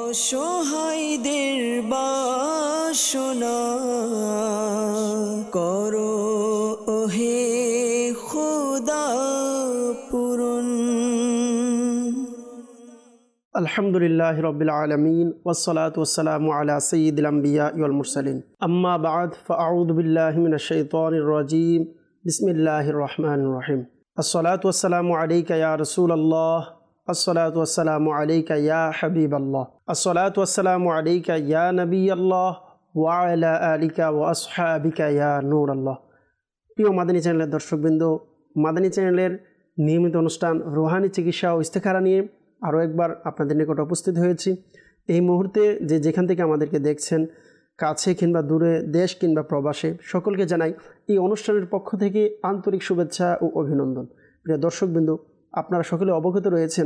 অসহায়দের বাসনা করো ওহে খোদা পূরণ। আলহামদুলিল্লাহ রাব্বিল আলামিন ওয়াসসালাতু ওয়াসসালামু আলা সাইয়্যিদিল আমবিয়া ওয়াল মুরসালিন আম্মা বা'দ ফাআউযু বিল্লাহি মিনাশ শাইতানির রাজীম বিসমিল্লাহির রহমানির রহিম। আসসালাতু ওয়াসসালামু আলাইকা ইয়া রাসূলুল্লাহ, আসসালাতু ওয়াসসালামু আলাইকা ইয়া হাবিবাল্লাহ, আসসালাতু ওয়াসসালামু আলাইকা ইয়া নবিয়াল্লাহ ওয়া আলা আলিকা ওয়া আসহাবিকা ইয়া নূরাল্লাহ। প্রিয় মাদানী চ্যানেলের দর্শকবৃন্দ, মাদানী চ্যানেলের নিয়মিত অনুষ্ঠান রুহানি চিকিৎসা ও ইস্তেখারা নিয়ে আরও একবার আপনাদের নিকট উপস্থিত হয়েছি। এই মুহূর্তে যেখান থেকে আমাদেরকে দেখছেন, কাছে কিংবা দূরে, দেশ কিংবা প্রবাসে, সকলকে জানাই এই অনুষ্ঠানের পক্ষ থেকে আন্তরিক শুভেচ্ছা ও অভিনন্দন। প্রিয় দর্শকবৃন্দ, আপনারা সকলে অবগত রয়েছেন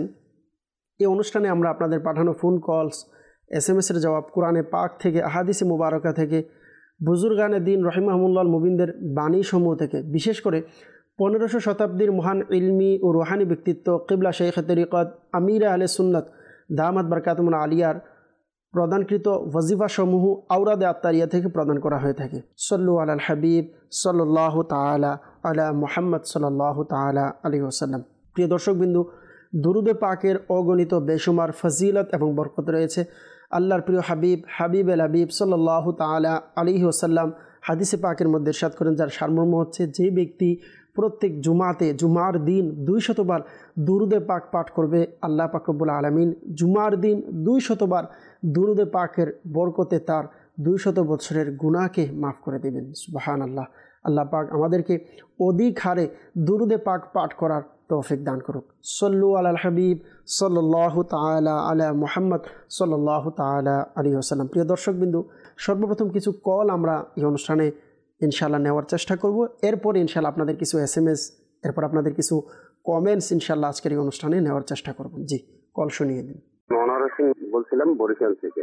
এই অনুষ্ঠানে আমরা আপনাদের পাঠানো ফোন কলস, SMS-এর জবাব, কোরআনে পাক থেকে, আহাদিসে মুবারকা থেকে, বুজুর্গানে দিন রহিমাহুল্লাহ মুবিনদের বাণী সমূহ থেকে, বিশেষ করে 1500 শতাব্দীর মহান ইলমি ও রুহানি ব্যক্তিত্ব কিবলা শেখ তরিকত আমিরে আহলে সুন্নাত দামাত বরকাতুল আলিয়ার প্রদানকৃত ওয়াজিফাসমূহ আওরাদে আত্তারিয়া থেকে প্রদান করা হয়ে থাকে। সল্লু আলাল হাবিব সাল্লাল্লাহু তাআলা আলা মুহাম্মদ সাল্লাল্লাহু তাআলা আলাইহি ওয়াসাল্লাম। প্রিয় দর্শকবিন্দু, দুরুদে পাকের অগণিত বেশুমার ফজিলত এবং বরকত রয়েছে। আল্লাহর প্রিয় হাবিব এল হাবিব সাল্লাল্লাহু তাআলা আলাইহি ওয়াসাল্লাম হাদিসে পাকের মধ্যে ইরশাদ করেন, যার সারমর্ম হচ্ছে, যে ব্যক্তি প্রত্যেক জুমার দিন 200 বার দুরুদে পাক পাঠ করবে, আল্লাহ পাক রব্বুল আলামিন জুমার দিন 200 বার দুরুদে পাকের বরকতে তার 200 বছরের গুনাহকে মাফ করে দেবেন। সুবহানাল্লাহ। আল্লাহ পাক আমাদেরকে অধিক হারে দুরুদে পাক পাঠ করার তৌফিক দান করুক। সল্লু আলাল হাবিব সাল্লাল্লাহু তাআলা আলা মুহাম্মদ সাল্লাল্লাহু তাআলা আলাইহি ওয়াসাল্লাম। প্রিয় দর্শকবিন্দু, সর্বপ্রথম কিছু কল আমরা এই অনুষ্ঠানে ইনশাআল্লাহ নেওয়ার চেষ্টা করব। এরপর ইনশাআল্লাহ আপনাদের কিছু SMS, এরপর আপনাদের কিছু কমেন্টস ইনশাআল্লাহ আজকের এই অনুষ্ঠানে নেওয়ার চেষ্টা করব। জি, কল শুনিয়ে দিন। মনোহর হোসেন বলছিলাম বরিশাল থেকে।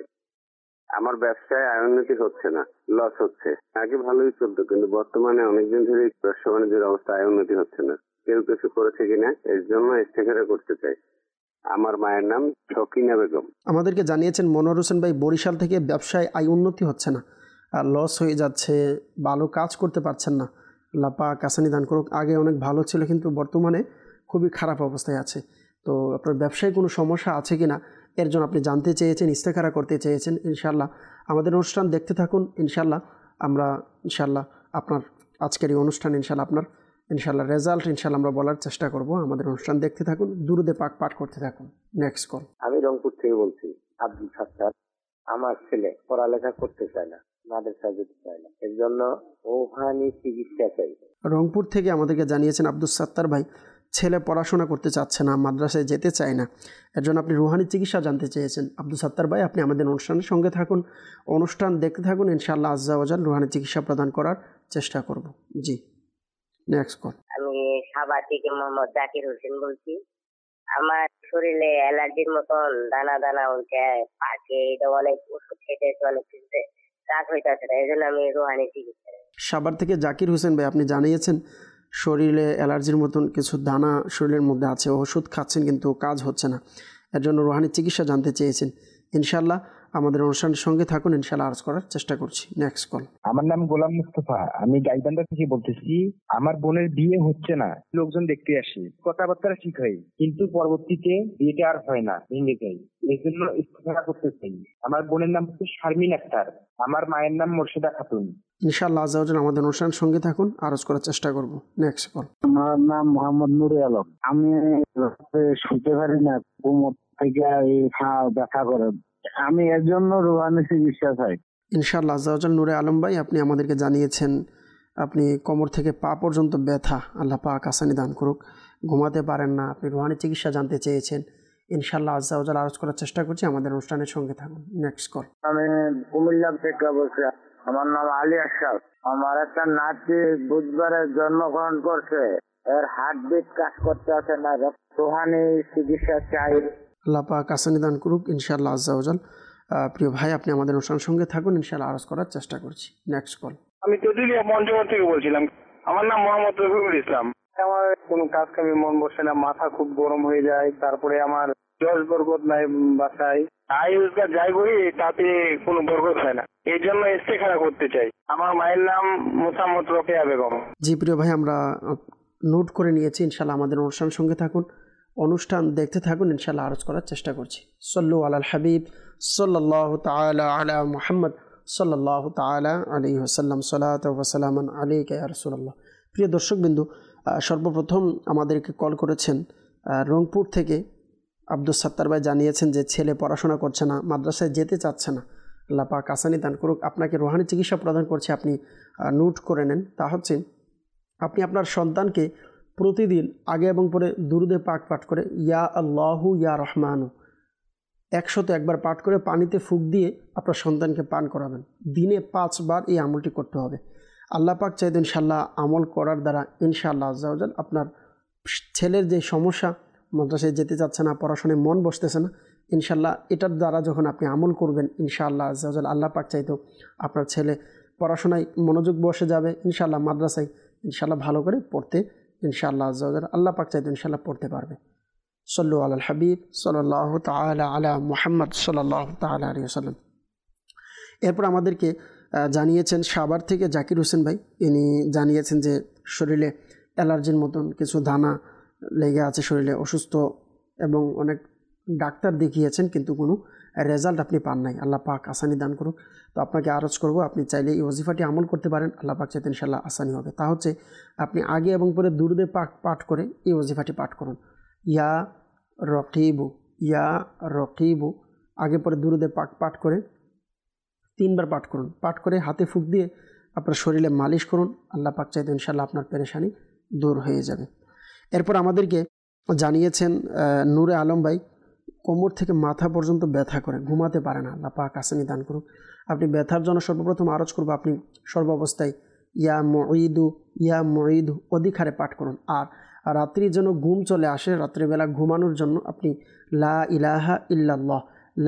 আমার ব্যবসায় উন্নতি হচ্ছে না, লস হচ্ছে। আগে ভালোই চলতো, কিন্তু বর্তমানে অনেকদিন ধরে ব্যবসা বাণিজ্যের অবস্থা উন্নতি হচ্ছে না। কেউ কিছু করেছে কিনা এর জন্য ইস্তেখারা করতে চাই। আমার মায়ের নাম শকিনা বেগম। আমাদেরকে জানিয়েছেন মনোহর হোসেন ভাই বরিশাল থেকে, ব্যবসায় উন্নতি হচ্ছে না, আর লস হয়ে যাচ্ছে, ভালো কাজ করতে পারছেন না। আল্লাহ পাক আসানি দান করুক। আগে অনেক ভালো ছিল, কিন্তু বর্তমানে খুবই খারাপ অবস্থায় আছে। তো আপনার ব্যবসায় কোনো সমস্যা আছে কি না এর জন্য আপনি জানতে চেয়েছেন, ইস্তেখারা করতে চেয়েছেন। ইনশাআল্লাহ আমাদের অনুষ্ঠান দেখতে থাকুন। ইনশাআল্লাহ আমরা আপনার আজকের এই অনুষ্ঠান ইনশাআল্লাহ রেজাল্ট আমরা বলার চেষ্টা করব। আমাদের অনুষ্ঠান দেখতে থাকুন, দুরুদে পাক পাঠ করতে থাকুন। Next call. আমি রংপুর থেকে বলছি, আব্দুল সাত্তার। আমার ছেলে পড়ালেখা করতে চায় না, মাদ্রাসা যেতে চায় না, এর জন্য রুহানি চিকিৎসা চাই। রংপুর থেকে আমাদেরকে জানিয়েছেন আব্দুল সাত্তার ভাই, ছেলে পড়াশোনা করতে চাচ্ছে না, মাদ্রাসায় যেতে চায় না, এর জন্য আপনি রুহানি চিকিৎসা জানতে চেয়েছেন। আব্দুল সাত্তার ভাই, আপনি আমাদের অনুষ্ঠানের সঙ্গে থাকুন, অনুষ্ঠান দেখতে থাকুন। ইনশাআল্লাহ আজ্জা ওয়া জাল রুহানি চিকিৎসা প্রদান করার চেষ্টা করব। জি, নেক্সট কল। আমি সাভার থেকে মোহাম্মদ জাকির হোসেন বলছি। আমার শরীরে অ্যালার্জির মতন দানা দানা উঠে পাকে, এটা অনেক ওষুধ খেতে অনেক কিছুতে কাজ হইতেছে না, এই জন্য আমি রুহানি চিকিৎসা। সাভার থেকে জাকির হোসেন ভাই, আপনি জানিয়েছেন শরীরে অ্যালার্জির মতন কিছু দানা শরীরের মধ্যে আছে, ওষুধ খাচ্ছেন কিন্তু কাজ হচ্ছে না, এর জন্য রুহানি চিকিৎসা জানতে চেয়েছেন। ইনশাআল্লাহ আমাদের অনুষ্ঠানের সঙ্গে থাকুন, ইনশাআল্লাহ আরজ করার চেষ্টা করছি। Next call. আমার নাম গোলাম মুস্তফা, আমি গাইবান্ধা থেকে বলতেছি। আমার বোনের বিয়ে হচ্ছে না, লোকজন দেখতে আসে, কথাবার্তা ঠিক হয়, কিন্তু পরবর্তীতে বিয়েটা আর হয় না, ভেঙে যায়। এই জন্য ইস্তেখারা করতে চাই। আমার বোনের নাম হচ্ছে শারমিন আক্তার, আমার মায়ের নাম মোর্শেদা খাতুন। ইনশাআল্লাহ আজ্জা ওয়া জাল আমাদের অনুষ্ঠানের সঙ্গে থাকুন, আরজ করার চেষ্টা করব। Next call. আমার নাম মোহাম্মদ নুরে আলম। আমি শুনতে পারি না, কোমর থেকে ব্যথা করে, আমি এর জন্য রুহানি চিকিৎসা চাই। ইনশাআল্লাহ আজ্জা ওয়া জাল নুরে আলম ভাই, আপনি আমাদেরকে জানিয়েছেন আপনি কোমর থেকে পা পর্যন্ত ব্যথা, আল্লাহ পাক আসানি দান করুক, ঘুমাতে পারেন না, আপনি রুহানি চিকিৎসা জানতে চেয়েছেন। ইনশাআল্লাহ আজ্জা ওয়া জাল আরজ করার চেষ্টা করছি, আমাদের অনুষ্ঠানের সঙ্গে থাকুন। Next call. আমি কুমিল্লা থেকে বলছি। আমার নাম আলী আশরাফ। আমার একটা নাতি বুধবারে জন্মগ্রহণ করছে, এর হার্টবিট কাজ করতে আছে না, রুহানি চিকিৎসা চাই। আল্লাহ পাক আসানি দান করুক ইনশাআল্লাহ আজ্জা ওয়া জাল। প্রিয় ভাই, আপনি আমাদের অনুষ্ঠানের সঙ্গে থাকুন, ইনশাআল্লাহ আরজ করার চেষ্টা করছি। Next call. আমি চৌধুরীয়া পঞ্চগড় থেকে বলছিলাম। আমার নাম মোহাম্মদ রফিকুল ইসলাম। আমার কোনো কাজ কামে মন বসে না, মাথা খুব গরম হয়ে যায়, তারপরে আমার দশ বরকত নাই বাসায় আই রোজগার যাই করি তাতে কোনো বরকত হয় না, এই জন্য ইস্তেখারা করতে চাই। আমার মায়ের নাম মোসাম্মদ রোকেয়া বেগম। জি প্রিয় ভাই, আমরা নোট করে নিয়েছি। ইনশাল্লাহ আমাদের অনুষ্ঠানের সঙ্গে থাকুন, অনুষ্ঠান দেখতে থাকুন, ইনশাল্লাহ আরজ করার চেষ্টা করছি। সল্লু আলাল হাবিব সাল্লাল্লাহু তাআলা আলা মুহাম্মদ সাল্লাল্লাহু তাআলা আলাইহি ওয়াসাল্লাম, সালাতু ওয়া সালামান আলাইকা ইয়া রাসূলুল্লাহ। প্রিয় দর্শকবিন্দু, সর্বপ্রথম আমাদেরকে কল করেছেন রংপুর থেকে আব্দুল সাত্তার ভাই, জানিয়েছেন যে ছেলে পড়াশোনা করছে না, মাদ্রাসায় যেতে চাচ্ছে না। আল্লাহ পাক আসানি দান করুক। আপনাকে রুহানি চিকিৎসা প্রদান করছে, আপনি নোট করে নেন। তা হচ্ছে আপনি আপনার সন্তানকে প্রতিদিন আগে এবং পরে দুরুদে পাক পাঠ করে ইয়া আল্লাহু ইয়া রহমানু 101 বার পাঠ করে পানিতে ফুঁক দিয়ে আপনার সন্তানকে পান করাবেন। দিনে 5 বার এই আমলটি করতে হবে। আল্লাহ পাক চাইতে ইনশাআল্লাহ আমল করার দ্বারা ইনশাআল্লাহ আজ্জা ওয়া জাল আপনার ছেলের যে সমস্যা, মাদ্রাসায় যেতে চাচ্ছে না, পড়াশোনায় মন বসতেছে না, ইনশাআল্লাহ এটার দ্বারা যখন আপনি আমল করবেন ইনশাআল্লাহ আজ্জা ওয়া জাল আল্লাহ পাক চাইতো আপনার ছেলে পড়াশোনায় মনোযোগ বসে যাবে, ইনশাআল্লাহ মাদ্রাসায় ইনশাআল্লাহ ভালো করে পড়তে ইনশাআল্লাহ আজ্জা ওয়া জাল আল্লাহ পাক চাইতো ইনশাআল্লাহ পড়তে পারবে। সল্লু আলাল হাবিব সাল্লাল্লাহু তাআলা আলা মুহাম্মদ সাল্লাল্লাহু তাআলা আলাইহি ওয়াসাল্লাম। এরপর আমাদেরকে জানিয়েছেন সাভার থেকে জাকির হোসেন ভাই, ইনি জানিয়েছেন যে শরীরে অ্যালার্জির মতন কিছু দানা লেগে আছে, শরীরে অসুস্থ এবং অনেক ডাক্তার দেখিয়েছেন কিন্তু কোনো রেজাল্ট আপনি পান নাই। আল্লাহ পাক আসানি দান করুক। তো আপনাকে আরজ করব, আপনি চাইলে এই ওজিফাটি আমল করতে পারেন, আল্লাহ পাক চাইতে ইনশাআল্লাহ আসানি হবে। তা হচ্ছে আপনি আগে এবং পরে দুরুদে পাক পাঠ করে এই ওজিফাটি পাঠ করুন। ইয়া রকিবু ইয়া রকিবু, আগে পরে দুরুদে পাক পাঠ করে 3 বার পাঠ করুন। পাঠ করে হাতে ফুঁক দিয়ে আপনার শরীরে মালিশ করুন, আল্লাহ পাক চাইতে ইনশাআল্লাহ আপনার পেরেশানি দূর হয়ে যাবে। এরপর আমাদেরকে জানিয়েছেন নূরে আলম ভাই, কোমর থেকে মাথা পর্যন্ত ব্যথা করে, ঘুমাতে পারে না, আল্লাহ পাক আসানি দান করুন। আপনি ব্যথার জন্য সর্বপ্রথম আরজ করবো, আপনি সর্বাবস্থায় ইয়া মুঈদু অধিক হারে পাঠ করুন। আর রাত্রির জন্য ঘুম চলে আসে, রাত্রিবেলা ঘুমানোর জন্য আপনি লা ইলাহা ইল্লাল্লাহ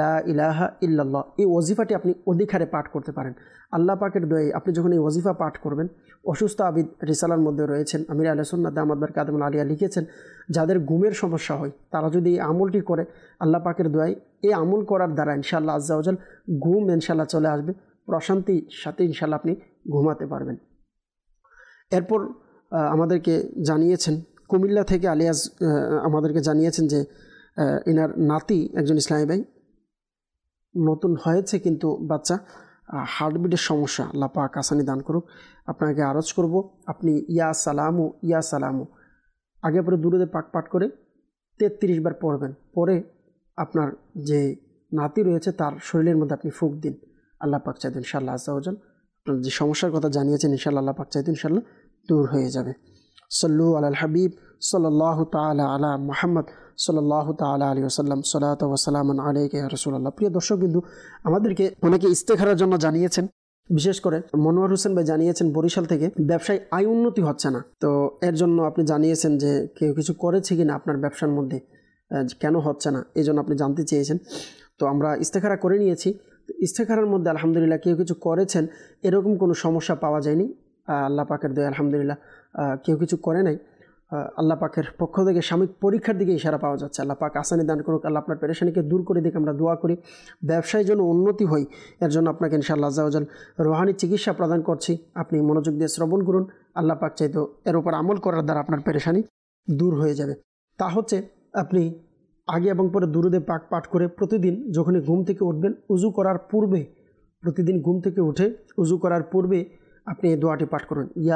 এই ওজিফাটি আপনি অধিক হারে পাঠ করতে পারেন। আল্লাহ পাকের দয়ায় আপনি যখন এই ওজিফা পাঠ করবেন, অসুস্থ আবিদ রিসালার মধ্যে রয়েছেন আমির আহলে সুন্নাত দামাত বারকাতুহুল আলিয়া লিখেছেন, যাদের ঘুমের সমস্যা হয় তারা যদি এই আমলটি করে, আল্লাহ পাকের দয়ায় এই আমল করার দ্বারা ইনশাআল্লাহ আজ্জা ওয়া জাল ঘুম ইনশাআল্লাহ চলে আসবে, প্রশান্তির সাথে ইনশাআল্লাহ আপনি ঘুমাতে পারবেন। এরপর আমাদেরকে জানিয়েছেন কুমিল্লা থেকে আলিয়াজ আমাদেরকে জানিয়েছেন যে এনার নাতি একজন ইসলামী ভাই নতুন হয়েছে, কিন্তু বাচ্চা হার্টবিটের সমস্যা, আল্লাহ পাক আসানি দান করুক। আপনাকে আরজ করব, আপনি ইয়া সালামু আগে পরে দুরুদে পাক পাঠ করে 33 বার পড়বেন। পরে আপনার যে নাতি রয়েছে তার শরীরের মধ্যে আপনি ফুঁক দিন, আল্লাহ পাক চাইতেন ইনশাআল্লাহ আজ্জা ওয়া জাল আপনার যে সমস্যার কথা জানিয়েছেন ইনশাআল্লাহ আল্লাহ পাক চাইতেন ইনশাআল্লাহ দূর হয়ে যাবে। সল্লু আলাল হাবিব সাল্লাল্লাহু তাআলা আলা মুহাম্মদ সাল্লাল্লাহু তাআলা আলাইহি ওয়াসাল্লাম, সালাতু ওয়া সালামান আলাইকা ইয়া রাসূলুল্লাহ। প্রিয় দর্শকবিন্দু, আমাদেরকে অনেকে ইস্তেখারার জন্য জানিয়েছেন, বিশেষ করে মনোয়ার হোসেন ভাই জানিয়েছেন বরিশাল থেকে ব্যবসায় আয় উন্নতি হচ্ছে না। তো এর জন্য আপনি জানিয়েছেন যে কেউ কিছু করেছে কিনা আপনার ব্যবসার মধ্যে, কেন হচ্ছে না এই জন্য আপনি জানতে চেয়েছেন। তো আমরা ইস্তেখারা করে নিয়েছি। ইস্তেখারার মধ্যে আলহামদুলিল্লাহ কেউ কিছু করেছেন এরকম কোনো সমস্যা পাওয়া যায়নি, আল্লাহ পাকের দয়া আলহামদুলিল্লাহ। কেউ কিছু করে নাই, আল্লাহ পাকের পক্ষ থেকে সাময়িক পরীক্ষার দিকে ইশারা পাওয়া যাচ্ছে। আল্লাহ পাক আসানি দান করুক, আল্লাহ আপনার পেরেশানিকে দূর করে দিকে আমরা দোয়া করি, ব্যবসায় যেন উন্নতি হয় এর জন্য আপনাকে ইনশাআল্লাহ আজ্জা ওয়া জাল রুহানি চিকিৎসা প্রদান করছি। আপনি মনোযোগ দিয়ে শ্রবণ করুন, আল্লাহ পাক চাইতো এর উপর আমল করার দ্বারা আপনার পেরেশানি দূর হয়ে যাবে। তা হচ্ছে আপনি আগে এবং পরে দুরুদে পাক পাঠ করে প্রতিদিন যখনই ঘুম থেকে উঠবেন, উজু করার পূর্বে, প্রতিদিন ঘুম থেকে উঠে উজু করার পূর্বে আপনি এই দোয়াটি পাঠ করুন, ইয়া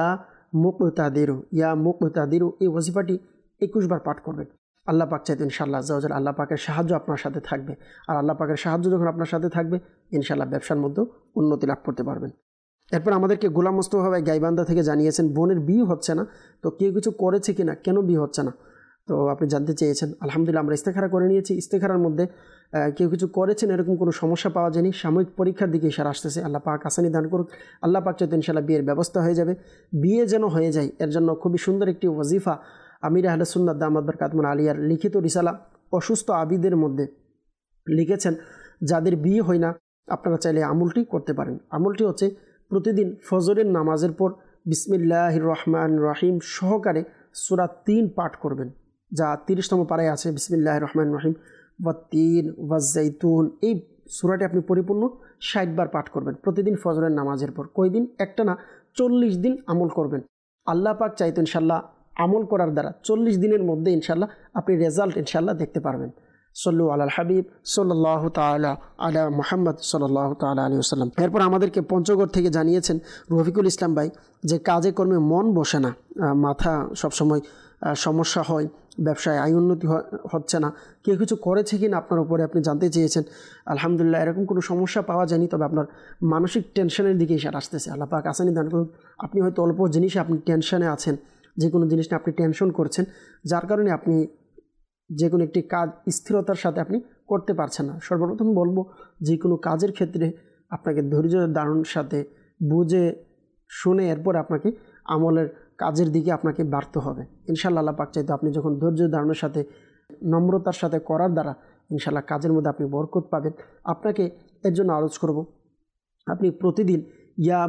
মুকতাদিরু এই ওজিফাটি 21 বার পাঠ করবেন। আল্লাহ পাক চাইতেন ইনশাআল্লাহ আজ্জা ওয়া জাল আল্লাহ পাকের সাহায্য আপনার সাথে থাকবে। আর আল্লাহ পাকের সাহায্য যখন আপনার সাথে থাকবে ইনশাআল্লাহ ব্যবসার মধ্যে উন্নতি লাভ করতে পারবেন। এরপর আমাদেরকে গোলাম মোস্তফা ভাই গাইবান্ধা থেকে জানিয়েছেন বোনের বিয়ে হচ্ছে না, তো কেউ কিছু করেছে কিনা, কেন বিয়ে হচ্ছে না, তো আপনি জানতে চেয়েছেন। আলহামদুলিল্লাহ আমরা ইস্তেখারা করে নিয়েছি। ইস্তেখারার মধ্যে কেউ কিছু করেছেন এরকম কোনো সমস্যা পাওয়া যায়নি, সাময়িক পরীক্ষার দিকে ইশারা আসতেছে, আল্লাহ পাক আসানি দান করুক। আল্লাহ পাক চাইতে ইনশাআল্লাহ বিয়ের ব্যবস্থা হয়ে যাবে। বিয়ে যেন হয়ে যায় এর জন্য খুবই সুন্দর একটি ওয়াজিফা আমির আহলে সুন্নাত দামাত বারকাতুহুল আলিয়ার লিখিত রিসালা অসুস্থ আবিদের মধ্যে লিখেছেন। যাদের বিয়ে হয় না আপনারা চাইলে আমলটি করতে পারেন। আমলটি হচ্ছে প্রতিদিন ফজরের নামাজের পর বিসমিল্লাহির রহমানির রহিম সহকারে সূরা 3 পাঠ করবেন, যা 30তম পারায় আছে। বিসমিল্লাহির রহমানির রহিম ওয়াত্তিন ওয়াজ্জাইতুন, এই সূরাটি আপনি পরিপূর্ণ 60 বার পাঠ করবেন প্রতিদিন ফজরের নামাজের পর। কয়দিন? একটা না, 40 দিন আমল করবেন। আল্লাহ পাক চাইতো ইনশাল্লাহ আমল করার দ্বারা 40 দিনের মধ্যে ইনশাল্লাহ আপনি রেজাল্ট ইনশাল্লাহ দেখতে পারবেন। সল্লু আলাল হাবিব সাল্লাল্লাহু তাআলা আলা মুহাম্মদ সাল্লাল্লাহু তাআলা আলাইহি ওয়াসাল্লাম। এরপর আমাদেরকে পঞ্চগড় থেকে জানিয়েছেন রফিকুল ইসলাম ভাই যে কাজে কর্মে মন বসে না, মাথা সবসময় সমস্যা হয়, ব্যবসায় আয় উন্নতি হচ্ছে না, কেউ কিছু করেছে কি না আপনার উপরে আপনি জানতে চেয়েছেন। আলহামদুলিল্লাহ এরকম কোনো সমস্যা পাওয়া যায়নি, তবে আপনার মানসিক টেনশনের দিকে ইশারা আসতেছে। আল্লাহ পাক আসানি দান করুন। আপনি হয়তো অল্প জিনিসে আপনি টেনশনে আছেন, যে কোনো জিনিস নিয়ে আপনি টেনশন করছেন, যার কারণে আপনি যে কোনো একটি কাজ স্থিরতার সাথে আপনি করতে পারছেন না। সর্বপ্রথম বলবো যে কোনো কাজের ক্ষেত্রে আপনাকে ধৈর্য ধারণের সাথে বুঝে শুনে এরপর আপনাকে আমলের কাজের দিকে আপনাকে বাড়তে হবে ইনশাআল্লাহ। আল্লাহ পাক চাইতো আপনি যখন ধৈর্য ধারণের সাথে নম্রতার সাথে করার দ্বারা ইনশাআল্লাহ কাজের মধ্যে আপনি বরকত পাবেন। আপনাকে এর জন্য আরজ করব আপনি প্রতিদিন ইয়া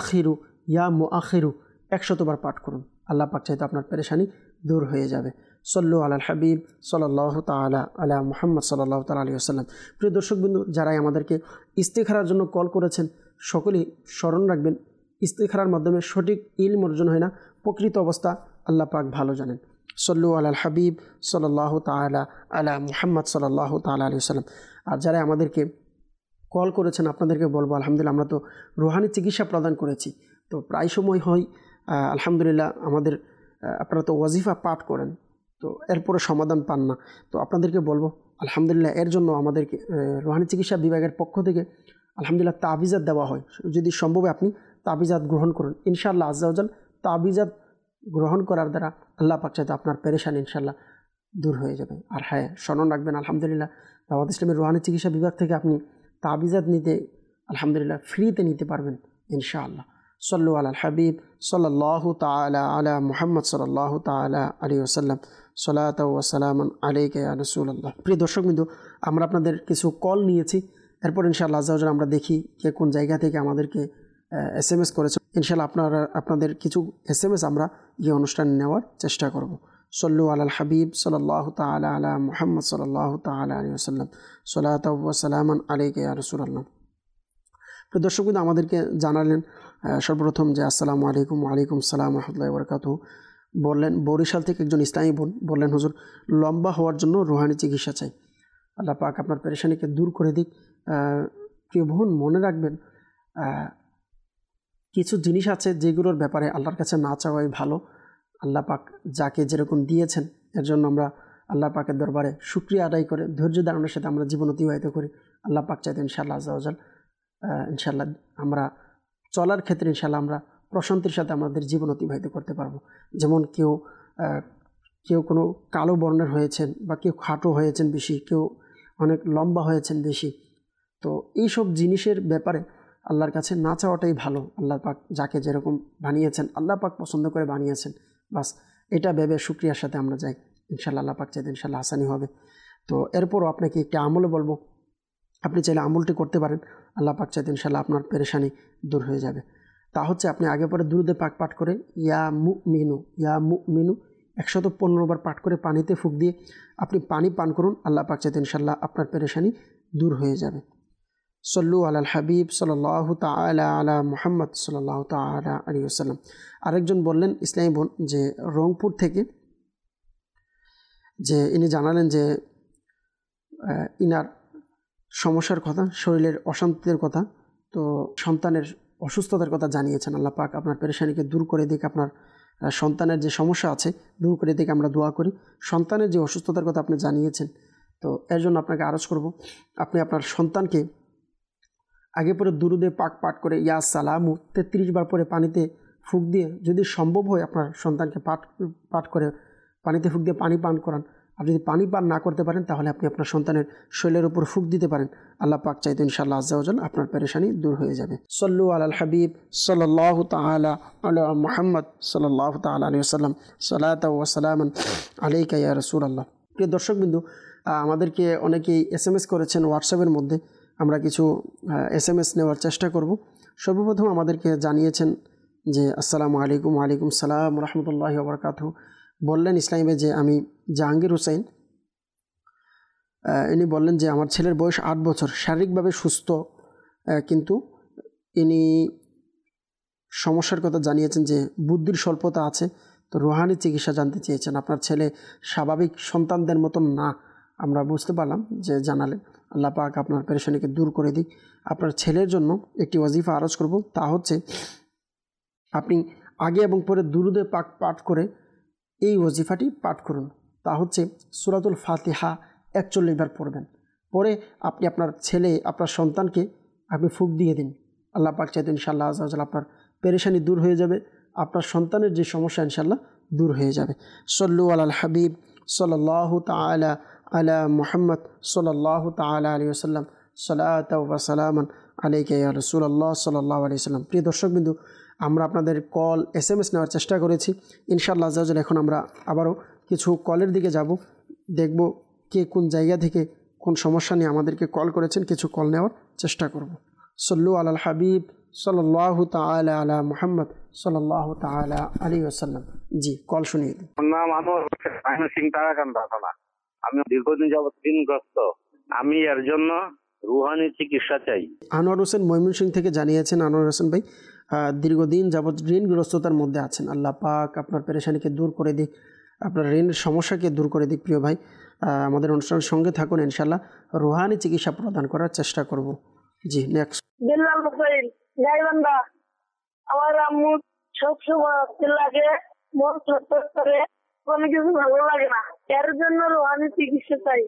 মুআখিরু 100 বার পাঠ করুন। আল্লাহ পাক চাইতো আপনার পেরেশানি দূর হয়ে যাবে। সল্লু আলাল হাবিব সাল্লাল্লাহু তাআলা আলা মুহাম্মদ সাল্লাল্লাহু তাআলা আলাইহি ওয়াসাল্লাম। প্রিয় দর্শকবৃন্দু, যারাই আমাদেরকে ইস্তেখারার জন্য কল করেছেন সকলেই স্মরণ রাখবেন, ইস্তেখারার মাধ্যমে সঠিক ইলম অর্জন হয় না, প্রকৃত অবস্থা আল্লাহ পাক ভালো জানেন। সল্লু আলাল হাবিব সাল্লাল্লাহু তাআলা আলা মুহাম্মদ সাল্লাল্লাহু তাআলা আলাইহি ওয়াসাল্লাম। আর যারা আমাদেরকে কল করেছেন আপনাদেরকে বলবো আলহামদুলিল্লাহ আমরা তো রুহানি চিকিৎসা প্রদান করেছি, তো প্রায় সময় হয় আলহামদুলিল্লাহ আমাদের আপনারা তো ওয়াজিফা পাঠ করেন, তো এরপরে সমাধান পান না, তো আপনাদেরকে বলবো আলহামদুলিল্লাহ এর জন্য আমাদেরকে রুহানি চিকিৎসা বিভাগের পক্ষ থেকে আলহামদুলিল্লাহ তাবিজাত দেওয়া হয়। যদি সম্ভব আপনি তাবিজাত গ্রহণ করুন ইনশাআল্লাহ আজ্জা ওয়াজাল। তাবিজাত গ্রহণ করার দ্বারা আল্লাহ পাক চাইতো আপনার পেরেশানি ইনশাআল্লাহ দূর হয়ে যাবে। আর হ্যাঁ, স্মরণ রাখবেন আলহামদুলিল্লাহ দাওয়াত ইসলামের রুহানি চিকিৎসা বিভাগ থেকে আপনি তাবিজাত নিতে আলহামদুলিল্লাহ ফ্রিতে নিতে পারবেন ইনশাআল্লাহ। সল্লু আলাল হাবিব সাল্লাল্লাহু তাআলা আলা মুহাম্মদ সাল্লাল্লাহু তাআলা আলাইহি ওয়াসাল্লাম। সালাতু ওয়া সালামুন আলাইকা ইয়া রাসূলুল্লাহ। প্রিয় দর্শকবৃন্দ, আমরা আপনাদের কিছু কল নিয়েছি, এরপর ইনশাআল্লাহ আজ্জা ওয়াজাল আমরা দেখি কে কোন জায়গা থেকে আমাদেরকে SMS করেছে। ইনশাআল্লাহ আপনাদের কিছু SMS আমরা এই অনুষ্ঠানে নেওয়ার চেষ্টা করব। সল্লু আলাল হাবিব সাল্লাল্লাহু তাআলা আলা মুহাম্মদ সাল্লাল্লাহু তাআলা আলাইহি ওয়াসাল্লাম। সালাতু ওয়া সালামুন আলাইকা ইয়া রাসূলুল্লাহ। প্রিয় দর্শকবৃন্দ, আমাদেরকে জানালেন সর্বপ্রথম যে আসসালামু আলাইকুম। ওয়ালাইকুম সালাম ওয়া রাহমাতুল্লাহি ওয়া বারাকাতুহু। বললেন বরিশাল থেকে একজন ইসলামী বোন বললেন, হুজুর লম্বা হওয়ার জন্য রুহানি চিকিৎসা চাই, আল্লাহ পাক আপনার পেরেশানিকে দূর করে দিক। প্রিয় বোন, মনে রাখবেন কিছু জিনিস আছে যেগুলোর ব্যাপারে আল্লাহর কাছে না চাওয়াই ভালো। আল্লাহ পাক যাকে যেরকম দিয়েছেন এর জন্য আমরা আল্লাহ পাকের দরবারে শুকরিয়া আদায় করে ধৈর্য ধারণের সাথে আমরা জীবন অতিবাহিত করি। আল্লাহ পাক চাইতেন ইনশাআল্লাহ আজ্জা ওয়াজাল ইনশাআল্লাহ আমরা চলার ক্ষেত্রে ইনশাআল্লাহ আমরা প্রশান্তির সাথে আমাদের জীবন অতিবাহিত করতে পারবো। যেমন কেউ কোনো কালো বর্ণের হয়েছেন, বা কেউ খাটো হয়েছেন বেশি, কেউ অনেক লম্বা হয়েছেন বেশি, তো এইসব জিনিসের ব্যাপারে আল্লাহর কাছে না চাওয়াটাই ভালো। আল্লাহ পাক যাকে যেরকম বানিয়েছেন আল্লাহ পাক পছন্দ করে বানিয়েছেন, বাস এটা ভেবে শুকরিয়ার সাথে আমরা যাই, ইনশাআল্লাহ আল্লাহ পাক চাইতে ইনশাআল্লাহ আসানি হবে। তো এরপরও আপনাকে একটি আমলও বলবো, আপনি চাইলে আমলটি করতে পারেন, আল্লাহ পাক চাইতে ইনশাআল্লাহ আপনার পেরেশানি দূর হয়ে যাবে। তা হচ্ছে আপনি আগে পরে দুরুদে পাক পাঠ করে ইয়া মুমিনু 115 বার পাঠ করে পানিতে ফুঁক দিয়ে আপনি পানি পান করুন, আল্লাহ পাক চাইতে ইনশাআল্লাহ আপনার পেরেশানি দূর হয়ে যাবে। সল্লু আলাল হাবিব সাল্লাল্লাহু তাআলা আলা মুহাম্মদ সাল্লাল্লাহু তাআলা আলাইহি ওয়াসাল্লাম। আরেকজন বললেন ইসলামী বোন যে রংপুর থেকে, যে ইনি জানালেন যে ইনার সমস্যার কথা, শরীরের অশান্তির কথা, তো সন্তানের অসুস্থতার কথা জানিয়েছেন। আল্লাহ পাক আপনার পেরেশানিকে দূর করে দিক, আপনার সন্তানের যে সমস্যা আছে দূর করে দিক আমরা দোয়া করি। সন্তানের যে অসুস্থতার কথা আপনি জানিয়েছেন, তো এর জন্য আপনাকে আরজ করব আপনি আপনার সন্তানকে আগে পরে দুরুদে পাক পাঠ করে ইয়া সালামু 33 বার পরে পানিতে ফুঁক দিয়ে, যদি সম্ভব হয় আপনার সন্তানকে পাঠ করে পানিতে ফুঁক দিয়ে পানি পান করান। আর যদি পানি পান না করতে পারেন তাহলে আপনি আপনার সন্তানের শরীরের উপর ফুঁক দিতে পারেন, আল্লাহ পাক চাইতে ইনশাআল্লাহ আজ্জা ওয়াজাল আপনার পেরেশানি দূর হয়ে যাবে। সল্লু আলাল হাবিব সাল্লাল্লাহু তাআলা আলা মুহাম্মদ সাল্লাল্লাহু তাআলা আলাইহি ওয়াসাল্লাম। সালাতু ওয়া সালামুন আলাইকা ইয়া রাসূলুল্লাহ। প্রিয় দর্শকবৃন্দু, আমাদেরকে অনেকেই SMS করেছেন হোয়াটসঅ্যাপের মধ্যে, আমরা কিছু SMS নেওয়ার চেষ্টা করব। সর্বপ্রথম আমাদেরকে জানিয়েছেন যে আসসালামু আলাইকুম। ওয়ালাইকুম সালাম ওয়া রাহমাতুল্লাহি ওয়া বারাকাতুহু। বললেন ইসলামে যে আমি জাহাঙ্গীর হোসেন ইনি বললেন যে আমার ছেলের বয়স 8 বছর, শারীরিকভাবে সুস্থ, কিন্তু ইনি সমস্যার কথা জানিয়েছেন যে বুদ্ধির স্বল্পতা আছে, তো রুহানি চিকিৎসা জানতে চেয়েছেন। আপনার ছেলে স্বাভাবিক সন্তানদের মতন না, আমরা বুঝতে পারলাম যে জানালেন। আল্লাহ পাক আপনার পেরেশানিকে দূর করে দিক। আপনার ছেলের জন্য একটি ওয়াজিফা আরজ করব, তা হচ্ছে আপনি আগে এবং পরে দুরুদে পাক পাঠ করে এই ওয়াজিফাটি পাঠ করুন। তা হচ্ছে সূরাতুল ফাতিহা 41 বার পড়বেন। পরে আপনি আপনার ছেলে, আপনার সন্তানকে আপনি ফুঁক দিয়ে দিন। আল্লাহ পাক চাইতে ইনশাআল্লাহ আযজা ওয়া জাল্লা আপনার পেরেশানি দূর হয়ে যাবে, আপনার সন্তানের যে সমস্যা ইনশাআল্লাহ দূর হয়ে যাবে। সল্লু আলাল হাবিব সাল্লাল্লাহু তাআলা আলা মুহাম্মদ সাল্লাল্লাহু তাআলা আলাইহি ওয়াসাল্লাম, সালাতাও ওয়া সালামান আলাইকা ইয়া রাসূলুল্লাহ সাল্লাল্লাহু আলাইহি ওয়াসাল্লাম। প্রিয় দর্শকবিন্দু, আমরা আপনাদের কল SMS নেওয়ার চেষ্টা করেছি। ইনশাআল্লাহ আযজা ওয়া জাল্লা এখন আমরা আবারও কিছু কলের দিকে যাব, দেখব কে কোন জায়গা থেকে কোন সমস্যা নিয়ে আমাদেরকে কল করেছেন, কিছু কল নেওয়ার চেষ্টা করব। সল্লু আলাল হাবিব সাল্লাল্লাহু তাআলা আলা মুহাম্মদ সাল্লাল্লাহু তাআলা আলাইহি ওয়াসাল্লাম। জি, কল শুনিয়ে দিন। আমার নাম আনোয়ার হোসেন সিং, তারাকান্দা থানা। আমি দীর্ঘদিন যাবত ঋণগ্রস্ত, আমি এর জন্য রুহানি চিকিৎসা চাই। আনোয়ার হোসেন ময়মনসিংহ থেকে জানিয়েছেন। আনোয়ার হোসেন ভাই দীর্ঘদিন যাবত ঋণগ্রস্ততার মধ্যে আছেন। আল্লাহ পাক আপনার পেরেশানিকে দূর করে দিক, আপনার ঋণের সমস্যাকে দূর করে দিক। প্রিয় ভাই, আমাদের অনুষ্ঠানের সঙ্গে থাকুন, ইনশাআল্লাহ রুহানি চিকিৎসা প্রদান করার চেষ্টা করব। জি, নেক্সট। বিল্লাল হুসাইন, গাইবান্ধা। আমার আম্মু সবসময় লাগে, মন চটপট করে, কোনো কিছু ভালো লাগে না, এর জন্য রুহানি চিকিৎসা চাই।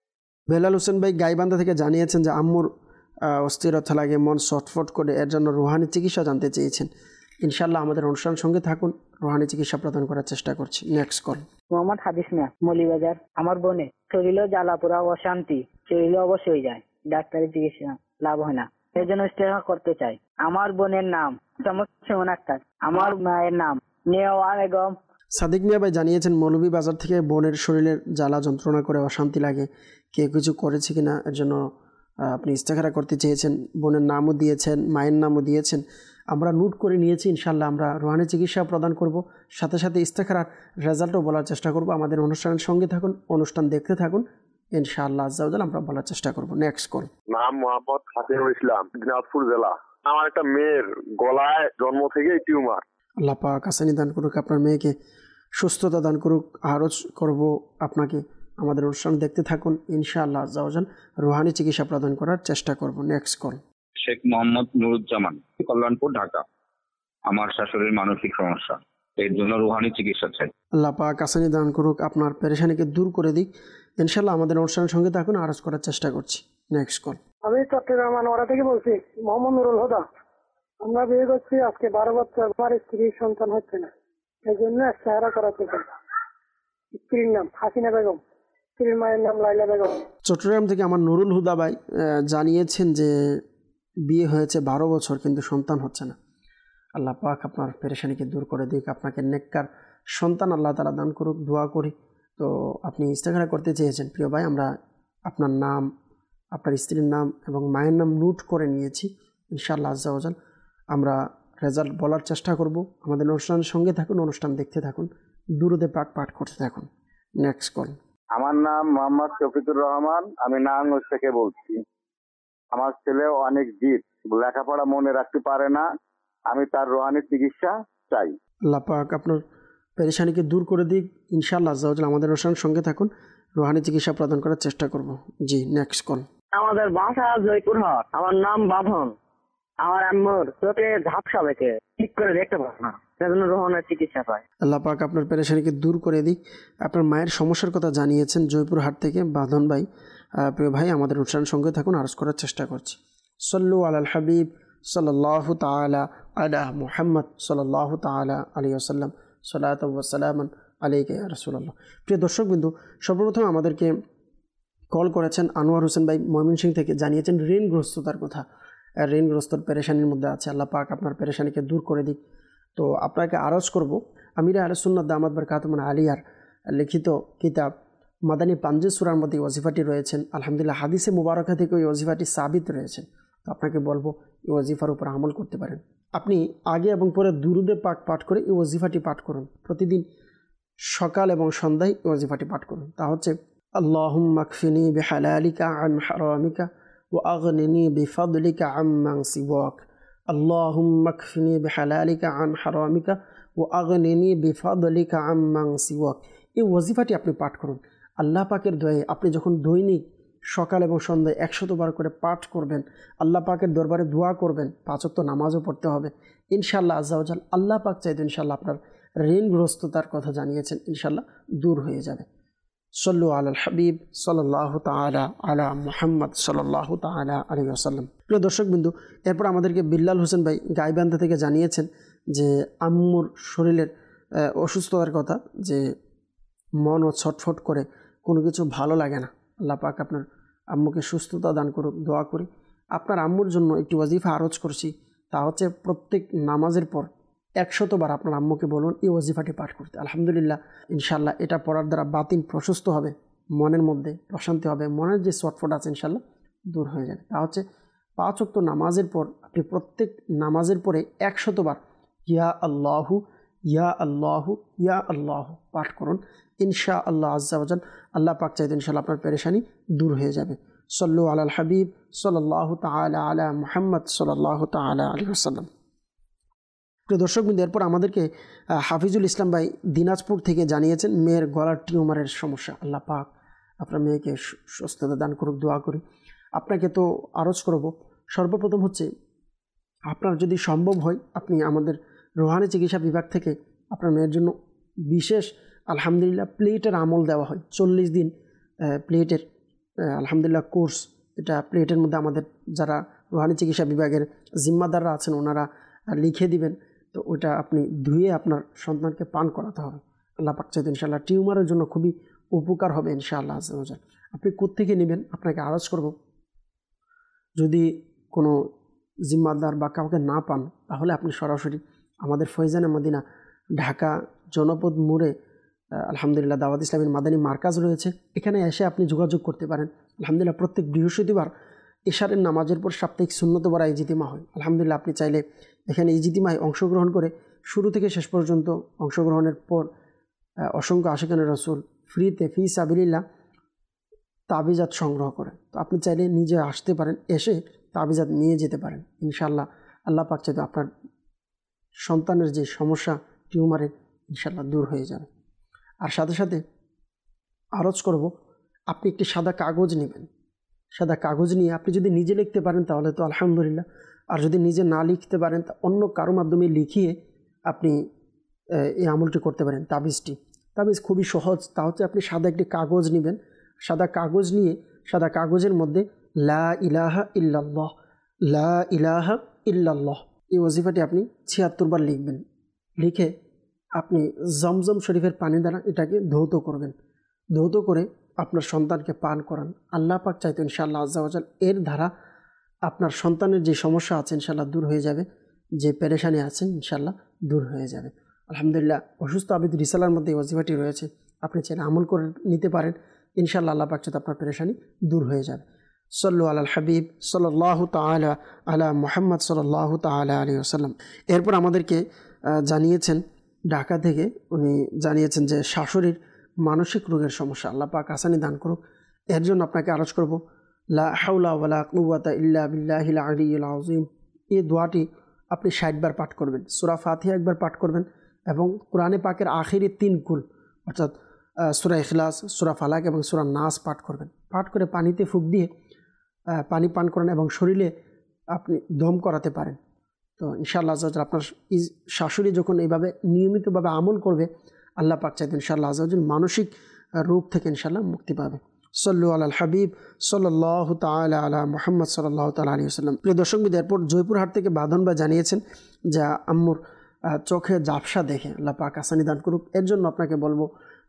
বেলাল হোসেন ভাই গাইবান্ধা থেকে জানিয়েছেন যে আম্মুর অস্থিরতা লাগে, মন ছটফট করে, এর জন্য রুহানি চিকিৎসা জানতে চেয়েছেন। ইনশাআল্লাহ আমাদের অনুষ্ঠানের সঙ্গে থাকুন, রুহানি চিকিৎসা প্রদান করার চেষ্টা করছি। Next call. মোহাম্মদ হাদিস মিয়া, মৌলিবাজার। আমার বোনে শরীরে জ্বালাপোড়া, অশান্তি, শরীরে অবশ হয়ে যায়, ডাক্তারের চিকিৎসা লাভ হয় না, এর জন্য ইস্তেখা করতে চাই। আমার বোনের নাম সুমন আক্তার, আমার মায়ের নাম নেওয়া বেগম। সাদিক মিয়া ভাই জানিয়েছেন মৌলভীবাজার থেকে বোনের শরীরের জ্বালা যন্ত্রণা করে অশান্তি লাগে, কেউ কিছু করেছে কিনা এর জন্য আপনি ইস্তেখারা করতে চেয়েছেন। বোনের নামও দিয়েছেন, মায়ের নামও দিয়েছেন, আমরা নোট করে নিয়েছি। ইনশাআল্লাহ আমরা রুহানি চিকিৎসা প্রদান করব, সাথে সাথে ইস্তেখারার রেজাল্টও বলার চেষ্টা করব। আমাদের অনুষ্ঠানের সঙ্গে থাকুন, অনুষ্ঠান দেখতে থাকুন, ইনশাআল্লাহ আযজা ওয়া জাল্লা আমরা বলার চেষ্টা করব। Next call. নাম মোহাম্মদ খাতিরুল ইসলাম, দিনাজপুর জেলা। আমার একটা মেয়ের গলায় জন্ম থেকেই টিউমার। আল্লাহ পাক আসানি দান করুক, আপনার মেয়েকে সুস্থতা দান করুক। আরজ করব আপনাকে, আমাদের অনুষ্ঠান দেখতে থাকুন, ইনশাআল্লাহ আযজা ওয়া জাল্লা রুহানি চিকিৎসা প্রদান করার চেষ্টা করব। Next call. শেখ মোহাম্মদ নুরুজ্জামান, কল্যাণপুর, ঢাকা। আমার শাশুড়ির মানসিক সমস্যা, এর জন্য রুহানি চিকিৎসা চাই। আল্লাহ পাক আসানি দান করুক, আপনার পেরেশানিকে দূর করে দিক। ইনশাআল্লাহ আমাদের অনুষ্ঠানের সঙ্গে থাকুন, আরজ করার চেষ্টা করছি। Next call. আমি চট্টগ্রাম আনোয়ারা থেকে বলছি, মোহাম্মদ নুরুল হুদা। আমরা বিয়ে করছি আজকে 12 বছর, আমার স্ত্রীর সন্তান হচ্ছে না, এই জন্য ইস্তেখারা করাতে চাই। স্ত্রীর নাম হাসিনা বেগম, স্ত্রীর মায়ের নাম লাইলা বেগম। চট্টগ্রাম থেকে আমার নুরুল হুদা ভাই জানিয়েছেন যে বিয়ে হয়েছে 12 বছর কিন্তু সন্তান হচ্ছে না। আল্লাহ পাক আপনার পেরেশানিকে দূর করে দিক, আপনাকে নেককার সন্তান আল্লাহ তাআলা দান করুক, দোয়া করি। তো আপনি ইস্তেখারা করতে চেয়েছেন প্রিয় ভাই, আমরা আপনার নাম, আপনার স্ত্রীর নাম এবং মায়ের নাম নোট করে নিয়েছি। ইনশাআল্লাহ আযজা ওয়া জাল্লা আমরা রেজাল্ট বলার চেষ্টা করব। আমাদের অনুষ্ঠানের সঙ্গে থাকুন, অনুষ্ঠান দেখতে থাকুন, দুরুদে পাক পাঠ করতে থাকুন। Next call. আমার নাম মোহাম্মদ শফিকুর রহমান, আমি নারায়ণগঞ্জ থেকে বলছি। আমার ছেলে অনেক জিদ, লেখাপড়া মনে রাখতে পারে না, আমি তার রুহানি চিকিৎসা চাই। আল্লাহ পাক আপনার পেরেশানিকে দূর করে দিক। ইনশাআল্লাহ আযজা ওয়া জাল্লা আমাদের অনুষ্ঠানের সঙ্গে থাকুন, রুহানি চিকিৎসা প্রদান করার চেষ্টা করব। জি, নেক্সট কল। আমাদের বাসা জয়পুরহাট, আমার নাম বাঁধন। আমার আম্মুর চোখে ঝাপসা দেখে ঠিক করে দেখতে পারে না, সেজন্য রুহানি চিকিৎসা চাই। আল্লাহ পাক আপনার পেরেশানিকে দূর করে দিক। আপনার মায়ের সমস্যার কথা জানিয়েছেন জয়পুরহাট থেকে বাঁধন ভাই। প্রিয় ভাই, আমাদের অনুষ্ঠানের সঙ্গে থাকুন, আরজ করার চেষ্টা করছি। সল্লু আলাল হাবিব সাল্লাল্লাহু তাআলা আলা মুহাম্মদ সাল্লাল্লাহু তাআলা আলাইহি ওয়াসাল্লাম, সালাতু ওয়া সালামান আলাইকা ইয়া রাসূলুল্লাহ। প্রিয় দর্শকবিন্দু, সর্বপ্রথম আমাদেরকে কল করেছেন আনোয়ার হোসেন ভাই ময়মনসিংহ থেকে, জানিয়েছেন ঋণগ্রস্ততার কথা। ঋণগ্রস্তর পেরেশানির মধ্যে আছে, আল্লাহ পাক আপনার পেরেশানিকে দূর করে দিক। তো আপনাকে আরজ করব, আমিরে আহলে সুন্নাত দামাত বারকাতুহুম আলিয়ার লিখিত কিতাব মাদানী পাঞ্জে সূরার মধ্যে ওয়াজিফাটি রয়েছেন। আলহামদুলিল্লাহ হাদিসে মুবারকা থেকে ওই ওয়াজিফাটি সাবিত রয়েছেন। তো আপনাকে বলবো এই ওয়াজিফার উপর আমল করতে পারেন। আপনি আগে এবং পরে দুরুদে পাক পাঠ করে এই ওয়াজিফাটি পাঠ করুন। প্রতিদিন সকাল এবং সন্ধ্যায় এই ওয়াজিফাটি পাঠ করুন। তা হচ্ছে اللهم اكفني بحلالك عن حرامك وأغنني بفضلك عمن سواك اللهم اكفني بحلالك عن حرامك وأغنني بفضلك عمن سواك। এই ওয়াজিফাটি আপনি পাঠ করুন। আল্লাহ পাকের দয়ায় আপনি যখন দৈনিক সকাল এবং সন্ধ্যায় 100 বার করে পাঠ করবেন, আল্লাহ পাকের দরবারে দোয়া করবেন, 5 ওয়াক্ত নামাজও পড়তে হবে, ইনশাআল্লাহ আজ্জা ওয়া জাল আল্লাহ পাক চাইতো ইনশাআল্লাহ আপনার ঋণগ্রস্ততার কথা জানিয়েছেন, ইনশাআল্লাহ দূর হয়ে যাবে। সল্লু আলাল হাবিব সাল্লাল্লাহু তাআলা আলা মুহাম্মদ সাল্লাল্লাহু তাআলা আলাইহি ওয়াসাল্লাম। প্রিয় দর্শকবিন্দু, এরপর আমাদেরকে বিল্লাল হোসেন ভাই গাইবান্ধা থেকে জানিয়েছেন যে আম্মুর শরীরের অসুস্থতার কথা, যে মনও ছটফট করে, কোনো কিছু ভালো লাগে না। আল্লাহ পাক আপনার আম্মুকে সুস্থতা দান করুক, দোয়া করি। আপনার আম্মুর জন্য একটি ওয়াজিফা আরজ করছি, তা হচ্ছে প্রত্যেক নামাজের পর 100 বার আপনার আম্মুকে বলুন এই ওয়াজিফাটি পাঠ করতে। আলহামদুলিল্লাহ ইনশাআল্লাহ এটা পড়ার দ্বারা বাতিন প্রশস্ত হবে, মনের মধ্যে প্রশান্তি হবে, মনের যে ছটফট আছে ইনশাআল্লাহ দূর হয়ে যাবে। তা হচ্ছে 5 ওয়াক্ত নামাজের পর আপনি প্রত্যেক নামাজের পরে 100 বার ইয়া আল্লাহু ইয়া আল্লাহু ইয়া আল্লাহু পাঠ করুন, ইনশাআল্লাহ আজ্জা ওয়া জাল আল্লাহ পাক চাইতে ইনশাআল্লাহ আপনার পেরেশানি দূর হয়ে যাবে। সল্লু আলাল হাবিব সাল্লাল্লাহু তাআলা আলা মুহাম্মদ সাল্লাল্লাহু তাআলা আলাইহি ওয়াসাল্লাম। প্রিয় দর্শকবৃন্দ, এরপর আমাদেরকে হাফিজুল ইসলাম ভাই দিনাজপুর থেকে জানিয়েছেন মেয়ের গলার টিউমারের সমস্যা। আল্লাহ পাক আপনার মেয়েকে সুস্থতা দান করুক, দোয়া করি। আপনাকে তো আরজ করব, সর্বপ্রথম হচ্ছে আপনার যদি সম্ভব হয় আপনি আমাদের রোহানি চিকিৎসা বিভাগ থেকে আপনার মেয়ের জন্য বিশেষ আলহামদুলিল্লাহ প্লেটের আমল দেওয়া হয়। 40 দিন প্লেটের আলহামদুলিল্লাহ কোর্স, এটা প্লেটের মধ্যে আমাদের যারা রোহানি চিকিৎসা বিভাগের জিম্মাদাররা আছেন ওনারা লিখে দিবেন, তো ওটা আপনি ধুয়ে আপনার সন্তানকে পান করাতে হবে। আল্লাহ পাক চাইতে ইনশাআল্লাহ টিউমারের জন্য খুবই উপকার হবে ইনশাআল্লাহ আজ্জা ওয়া জাল। আপনি কোত্থেকে নেবেন আপনাকে আরজ করব, যদি কোনো জিম্মাদার বা কাউকে না পান তাহলে আপনি সরাসরি আমাদের ফয়জানে মদিনা ঢাকা জনপদ মোড়ে আলহামদুলিল্লাহ দাওয়াত ইসলামের মাদানী মার্কাজ রয়েছে, এখানে এসে আপনি যোগাযোগ করতে পারেন। আলহামদুলিল্লাহ প্রত্যেক বৃহস্পতিবার ইশারের নামাজের পর সাপ্তাহিক সুন্নত বড়া ইজতিমা হয়। আলহামদুলিল্লাহ আপনি চাইলে এখানে ইজতিমায় অংশগ্রহণ করে শুরু থেকে শেষ পর্যন্ত অংশগ্রহণের পর অসংখ্য আশিকানে রাসূল ফ্রিতে ফি সাবিলিল্লাহ তাবিজাত সংগ্রহ করে, তো আপনি চাইলে নিজে আসতে পারেন, এসে তাবিজাত নিয়ে যেতে পারেন। ইনশাআল্লাহ আল্লাহ পাক চাইতে আপনার সন্তানের যে সমস্যা টিউমারের ইনশাআল্লাহ দূর হয়ে যাবে। আর সাথে সাথে আরজ করব, আপনি একটি সাদা কাগজ নেবেন। সাদা কাগজ নিয়ে আপনি যদি নিজে লিখতে পারেন তাহলে তো আলহামদুলিল্লাহ, আর যদি নিজে না লিখতে পারেন তা অন্য কারো মাধ্যমে লিখিয়ে আপনি এই আমলটি করতে পারেন। তাবিজ খুবই সহজ, তা হচ্ছে আপনি সাদা একটি কাগজ নেবেন। সাদা কাগজ নিয়ে সাদা কাগজের মধ্যে লা ইলাহা ইল্লাল্লাহ লা ইলাহা ইল্লাল্লাহ এই ওয়াজিফাটি আপনি 76 বার লিখবেন। লিখে আপনি জমজম শরীফের পানি দ্বারা এটাকে ধৌত করবেন। ধৌত করে আপনার সন্তানকে পান করান। আল্লাহ পাক চাইতো ইনশাআল্লাহ আজ্জা ওয়া জাল এর দ্বারা আপনার সন্তানের যে সমস্যা আছে ইনশাআল্লাহ দূর হয়ে যাবে, যে পেরেশানি আছে ইনশাআল্লাহ দূর হয়ে যাবে। আলহামদুলিল্লাহ অসুস্থ আবিদ রিসালার মধ্যে এই ওয়াজিফাটি রয়েছে, আপনি চাইলে আমল করে নিতে পারেন। ইনশাআল্লাহ আল্লাহ পাক চাইতো আপনার পেরেশানি দূর হয়ে যাবে। সল্লু আলাল হাবিব সাল্লাল্লাহু তাআলা আলা মুহাম্মদ সাল্লাল্লাহু তাআলা আলাইহি ওয়াসাল্লাম। এরপর আমাদেরকে জানিয়েছেন ঢাকা থেকে, উনি জানিয়েছেন যে শাশুড়ির মানসিক রোগের সমস্যা, আল্লাহ পাক আসানি দান করুক। এর জন্য আপনাকে আরজ করব লা হাওলা ওয়ালা কুওয়াতা ইল্লা বিল্লাহিল আলিয়্যিল আযীম। এই দোয়াটি আপনি 60 বার পাঠ করবেন। সূরা ফাতিহা একবার পাঠ করবেন এবং কোরআনে পাকের আখিরি 3 কুল অর্থাৎ সূরা ইখলাস, সূরা ফালাক এবং সূরা নাস পাঠ করবেন। পাঠ করে পানিতে ফুঁক দিয়ে পানি পান করেন এবং শরীরে আপনি দম করাতে পারেন। তো ইনশাআল্লাহ আজ্জা ওয়া জাল আপনার শাশুড়ি যখন এইভাবে নিয়মিতভাবে আমল করবে আল্লাহ পাক চাইতেন ইনশাআল্লাহ আজ্জা ওয়া জাল মানসিক রোগ থেকে ইনশাআল্লাহ মুক্তি পাবে। সল্লু আলাল হাবিব সাল্লাল্লাহু তাআলা আলা মুহাম্মদ সাল্লাল্লাহু তাআলা আলাইহি ওয়াসাল্লাম। প্রিয় দর্শকবৃন্দ, এরপর জয়পুরহাট থেকে বাঁধন ভাই জানিয়েছেন যে আম্মুর চোখে ঝাপসা দেখে, আল্লাহ পাক আসানি দান করুক। এর জন্য আপনাকে বলবো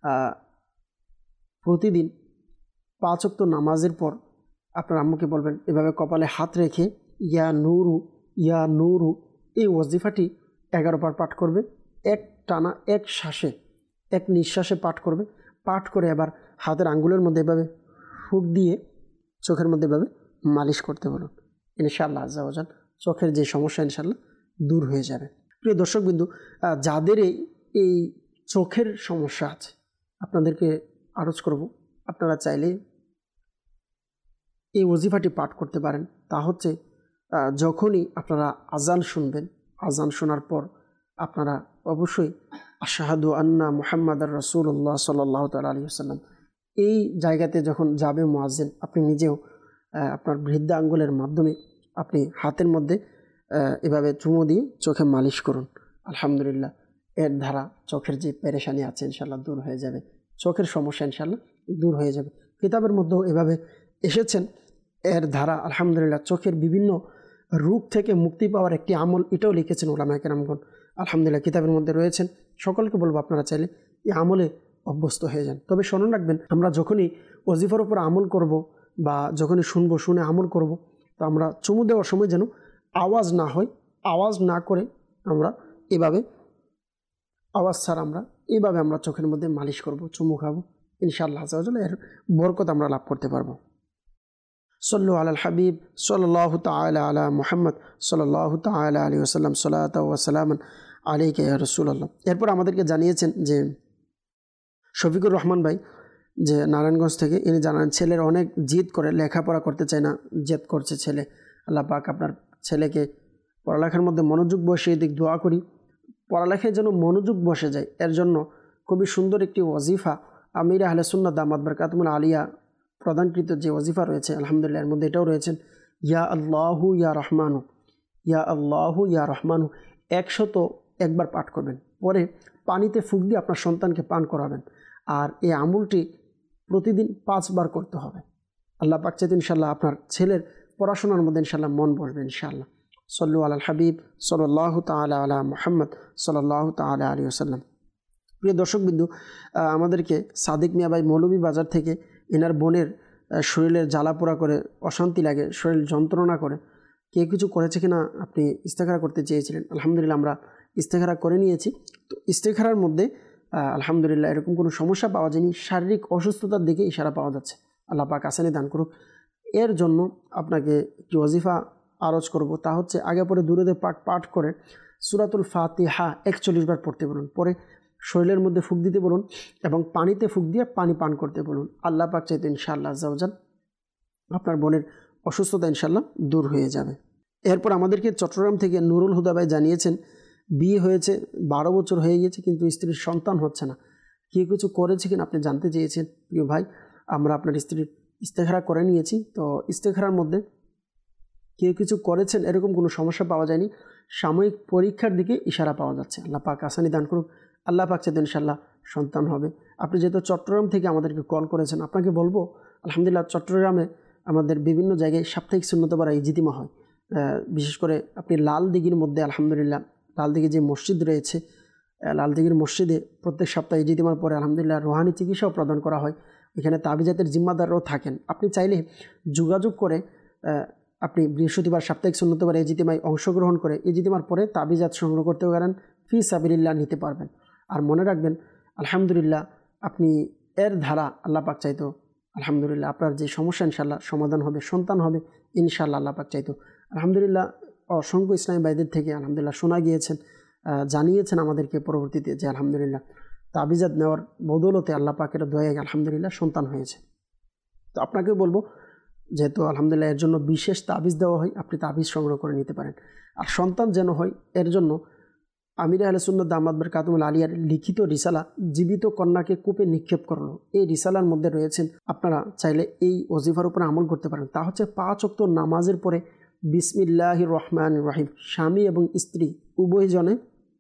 প্রতিদিন 5 ওয়াক্ত নামাজের পর আপনার আম্মুকে বলবেন এভাবে কপালে হাত রেখে ইয়া নূরু এই ওয়াজিফাটি 11 বার পাঠ করবে। এক টানা এক শ্বাসে এক নিঃশ্বাসে পাঠ করবে। পাঠ করে এবার হাতের আঙ্গুলের মধ্যে এভাবে ফুঁক দিয়ে চোখের মধ্যে এভাবে মালিশ করতে বলুন। ইনশাআল্লাহ আজ্জা ওয়া জাল চোখের যে সমস্যা ইনশাআল্লাহ দূর হয়ে যাবে। প্রিয় দর্শকবিন্দু, যাদের এই চোখের সমস্যা আছে আপনাদেরকে আরজ করব আপনারা চাইলে এই ওজিফাটি পাঠ করতে পারেন। তা হচ্ছে যখনই আপনারা আজান শুনবেন, আজান শোনার পর আপনারা অবশ্যই আশহাদু আন্না মুহাম্মাদার রাসূলুল্লাহ সাল্লাল্লাহু তাআলা আলাইহি ওয়াসাল্লাম এই জায়গাতে যখন যাবে মুয়াজ্জিন, আপনি নিজেও আপনার বৃদ্ধা আঙ্গুলের মাধ্যমে আপনি হাতের মধ্যে এভাবে চুমু দিয়ে চোখে মালিশ করুন। আলহামদুলিল্লাহ, এর দ্বারা চোখের যে পেরেশানি আছে ইনশাল্লাহ দূর হয়ে যাবে, চোখের সমস্যা ইনশাল্লাহ দূর হয়ে যাবে। কিতাবের মধ্যেও এভাবে এসেছেন, এর দ্বারা আলহামদুলিল্লাহ চোখের বিভিন্ন রোগ থেকে মুক্তি পাওয়ার একটি আমল, এটাও লিখেছেন উলামায়ে কেরামগণ। আলহামদুলিল্লাহ কিতাবের মধ্যে রয়েছেন। সকলকে বলবো আপনারা চাইলে এই আমলে অভ্যস্ত হয়ে যান। তবে স্মরণ রাখবেন, আমরা যখনই ওজিফার উপর আমল করব বা যখনই শুনবো, শুনে আমল করব, তো আমরা চুমু দেওয়ার সময় যেন আওয়াজ না হয়, আওয়াজ না করে আমরা এভাবে আওয়াজ ছাড়া আমরা চোখের মধ্যে মালিশ করব, চুমু খাবো। ইনশাআল্লাহ আযজা ওয়া জাল্লা এর বরকত আমরা লাভ করতে পারবো। সল্লু আলাল হাবিব সাল্লাল্লাহু তাআলা আলা মুহাম্মদ সাল্লাল্লাহু তাআলা আলাইহি ওয়াসাল্লাম সালাতা ওয়া সালামান আলাইকা ইয়া রাসূলুল্লাহ। এরপর আমাদেরকে জানিয়েছেন যে শফিকুর রহমান ভাই, যে নারায়ণগঞ্জ থেকে, ইনি জানান ছেলের অনেক জিদ করে, লেখাপড়া করতে চায় না, জেদ করছে ছেলে। আল্লাহ পাক আপনার ছেলেকে পড়ালেখার মধ্যে মনোযোগ বসিয়ে দিক, দোয়া করি পড়ালেখায় যেন মনোযোগ বসে যায়। এর জন্য খুবই সুন্দর একটি ওয়াজিফা আমির আহলে সুন্নাত দামাত বারকাতুহুল আলিয়া প্রদানকৃত যে ওয়াজিফা রয়েছে, আলহামদুলিল্লাহ এর মধ্যে এটাও রয়েছেন, ইয়া আল্লাহু ইয়া রহমানু, ইয়া আল্লাহু ইয়া রহমানু 101বার পাঠ করবেন। পরে পানিতে ফুঁক দিয়ে আপনার সন্তানকে পান করাবেন। আর এই আমলটি প্রতিদিন 5 বার করতে হবে। আল্লাহ পাক চাইতে ইনশাআল্লাহ আপনার ছেলের পড়াশোনার মধ্যে ইনশাআল্লাহ মন বসবে ইনশাআল্লাহ। সল্লু আলাল হাবিব সাল্লাল্লাহু তাআলা আলা মুহাম্মদ সাল্লাল্লাহু তাআলা আলাইহি ওয়াসাল্লাম। প্রিয় দর্শকবিন্দু, আমাদেরকে সাদিক মিয়া ভাই মৌলভী বাজার থেকে এনার বোনের শরীরের জ্বালা পোড়া করে, অশান্তি লাগে, শরীর যন্ত্রণা করে, কে কিছু করেছে কিনা আপনি ইস্তেখারা করতে চেয়েছিলেন। আলহামদুলিল্লাহ আমরা ইস্তেখারা করে নিয়েছি। তো ইস্তেখারার মধ্যে আলহামদুলিল্লাহ এরকম কোনো সমস্যা পাওয়া যায়নি, শারীরিক অসুস্থতার দিকে ইশারা পাওয়া যাচ্ছে। আল্লাহ পাক আসানি দান করুক। এর জন্য আপনাকে একটি ওয়াজিফা আরজ করব, তা হচ্ছে আগে পরে দুরূদ পাক পাঠ করে সূরাতুল ফাতিহা 41 বার পড়তে বলুন, পরে শরীরের মধ্যে ফুঁক দিতে বলুন এবং পানিতে ফুঁক দিয়ে পানি পান করতে বলুন। আল্লাহ পাক চাইতে ইনশাআল্লাহ আযজা ওয়া জাল্লা আপনার বোনের অসুস্থতা ইনশাআল্লাহ দূর হয়ে যাবে। এরপর আমাদেরকে চট্টগ্রাম থেকে নুরুল হুদা ভাই জানিয়েছেন, বিয়ে হয়েছে 12 বছর হয়ে গিয়েছে কিন্তু স্ত্রীর সন্তান হচ্ছে না, কে কিছু করেছে কিনা আপনি জানতে চেয়েছেন। প্রিয় ভাই, আমরা আপনার স্ত্রীর ইস্তেখারা করে নিয়েছি। তো ইস্তেখারার মধ্যে কে কিছু করেছেন এরকম কোনো সমস্যা পাওয়া যায়নি, সাময়িক পরীক্ষার দিকে ইশারা পাওয়া যাচ্ছে। আল্লাহ পাক আসানি দান করুক। আল্লাহ পাক চাইতে ইনশাআল্লাহ সন্তান হবে। আপনি যেহেতু চট্টগ্রাম থেকে আমাদেরকে কল করেছেন, আপনাকে বলবো আলহামদুলিল্লাহ চট্টগ্রামে আমাদের বিভিন্ন জায়গায় সাপ্তাহিক সুন্নতবার ইজতিমা হয়। বিশেষ করে আপনি লাল দিঘির মধ্যে আলহামদুলিল্লাহ লাল দিঘি যে মসজিদ রয়েছে, লাল দিঘির মসজিদে প্রত্যেক সপ্তাহে ইজতিমার পরে আলহামদুলিল্লাহ রুহানি চিকিৎসাও প্রদান করা হয়। এখানে তাবিজাতের জিম্মাদারও থাকেন। আপনি চাইলে যোগাযোগ করে আপনি বৃহস্পতিবার সাপ্তাহিক সুন্নতবার ইজতিমায় অংশগ্রহণ করে ইজতিমার পরে তাবিজাত সংগ্রহ করতে পারেন, ফি সাবিলিল্লাহ নিতে পারবেন। আর মনে রাখবেন আলহামদুলিল্লাহ আপনি এর ধারা আল্লাহ পাক চাইতো আলহামদুলিল্লাহ আপনার যে সমস্যা ইনশাআল্লাহ সমাধান হবে, সন্তান হবে ইনশাআল্লাহ আল্লাহ পাক চাইতো। আলহামদুলিল্লাহ অসংখ্য ইসলামী ভাইদের থেকে আলহামদুলিল্লাহ শোনা গিয়েছেন, জানিয়েছেন আমাদেরকে পরবর্তীতে যে আলহামদুলিল্লাহ তাবিজাত নেওয়ার বদৌলতে আল্লাহ পাকের দয়ায় আলহামদুলিল্লাহ সন্তান হয়েছে। তো আপনাকেও বলবো, যেহেতু আলহামদুলিল্লাহ এর জন্য বিশেষ তাবিজ দেওয়া হয়, আপনি তাবিজ সংগ্রহ করে নিতে পারেন। আর সন্তান যেন হয় এর জন্য আমির আহলে সুন্নাত দামাত বারকাতুহুল আলিয়ার লিখিত রিসালা জীবিত কন্যাকে কূপে নিক্ষেপ করলো, এই রিসালার মধ্যে রয়েছেন। আপনারা চাইলে এই ওজিফার উপরে আমল করতে পারেন। তা হচ্ছে 5 ওয়াক্ত নামাজের পরে বিসমিল্লাহির রহমানির রহিম স্বামী এবং স্ত্রী উভয় জনে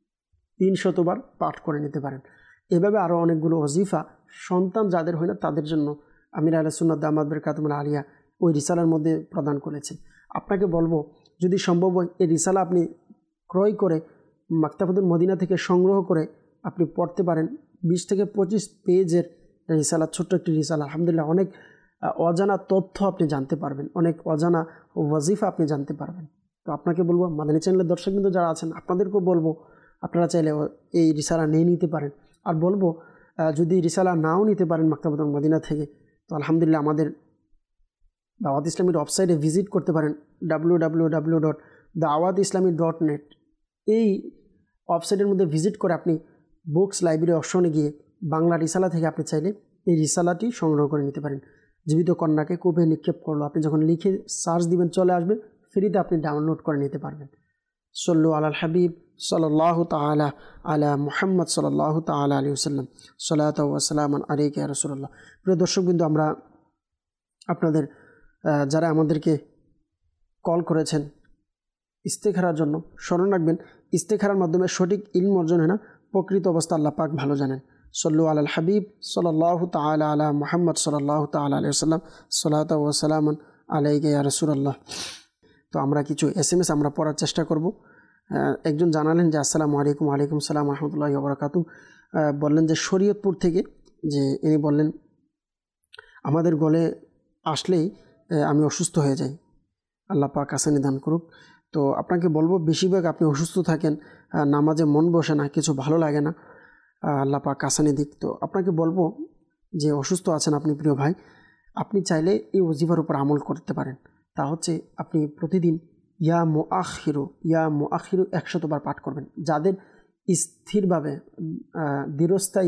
300 বার পাঠ করে নিতে পারেন। এভাবে আরও অনেকগুলো ওজিফা সন্তান যাদের হয় না তাদের জন্য আমির আহলে সুন্নাত দামাত বারকাতুহুল আলিয়া ওই রিসালার মধ্যে প্রদান করেছেন। আপনাকে বলবো যদি সম্ভব হয় এই রিসালা আপনি ক্রয় করে মাকতাবাতুল মদিনা থেকে সংগ্রহ করে আপনি পড়তে পারেন। 20 থেকে 25 পেজের রিসালা, ছোট্ট একটি রিসালা। আলহামদুলিল্লাহ অনেক অজানা তথ্য আপনি জানতে পারবেন, অনেক অজানা ওয়াজিফা আপনি জানতে পারবেন। তো আপনাকে বলবো, মাদানী চ্যানেলের দর্শক কিন্তু যারা আছেন আপনাদেরকেও বলবো আপনারা চাইলে এই রিসালা নিয়ে নিতে পারেন। আর বলবো যদি রিসালা নাও নিতে পারেন মাকতাবাতুল মদিনা থেকে, তো আলহামদুলিল্লাহ আমাদের দাওয়াত ইসলামীর ওয়েবসাইটে ভিজিট করতে পারেন www.dawatislami.net। এই ওয়েবসাইটের মধ্যে ভিজিট করে আপনি বুকস লাইব্রেরি অপশনে গিয়ে বাংলা রিসালা থেকে আপনি চাইলে এই রিসালাটি সংগ্রহ করে নিতে পারেন। জীবিত কন্যাকে কূপে নিক্ষেপ করলো, আপনি যখন লিখে সার্চ দিবেন চলে আসবে, ফ্রিতে আপনি ডাউনলোড করে নিতে পারবেন। সল্লু আলাল হাবিব সাল্লাল্লাহু তাআলা আলা মুহাম্মদ সাল্লাল্লাহু তাআলা আলাইহি ওয়াসাল্লাম সালাতু ওয়া সালামান আলাইকা ইয়া রাসূলুল্লাহ। প্রিয় দর্শকবৃন্দ, আমরা আপনাদের যারা আমাদেরকে কল করেছেন ইস্তেখারার জন্য, স্মরণ রাখবেন ইস্তেখারার মাধ্যমে সঠিক ইলম অর্জন হয় না, প্রকৃত অবস্থা আল্লাহ পাক ভালো জানেন। সল্লু আলাল হাবিব সাল্লাল্লাহু তাআলা আলা মুহাম্মদ সাল্লাল্লাহু তাআলা আলাইহি ওয়াসাল্লাম সালাতু ওয়া সালামান আলাইকা ইয়া রাসূলুল্লাহ। তো আমরা কিছু SMS আমরা পড়ার চেষ্টা করব। একজন জানালেন যে আসসালামু আলাইকুম। ওয়ালাইকুম সালাম রহমতুল্লাহি ওয়া বারাকাতুহু। বললেন যে শরীয়তপুর থেকে, যে ইনি বললেন আমাদের গলে আসলেই আমি অসুস্থ হয়ে যাই, আল্লাহ পাক আসানি দান করুক। তো আপনাকে বলবো, বেশিরভাগ আপনি অসুস্থ থাকেন, নামাজে মন বসে না, কিছু ভালো লাগে না, আল্লাহ পাক আসানি দিক। তো আপনাকে বলবো যে অসুস্থ আছেন আপনি প্রিয় ভাই, আপনি চাইলে এই ওজিফার উপর আমল করতে পারেন। তা হচ্ছে আপনি প্রতিদিন ইয়া মুআখিরু 100 বার পাঠ করবেন। যাদের স্থিরভাবে দীর্ঘস্থায়ী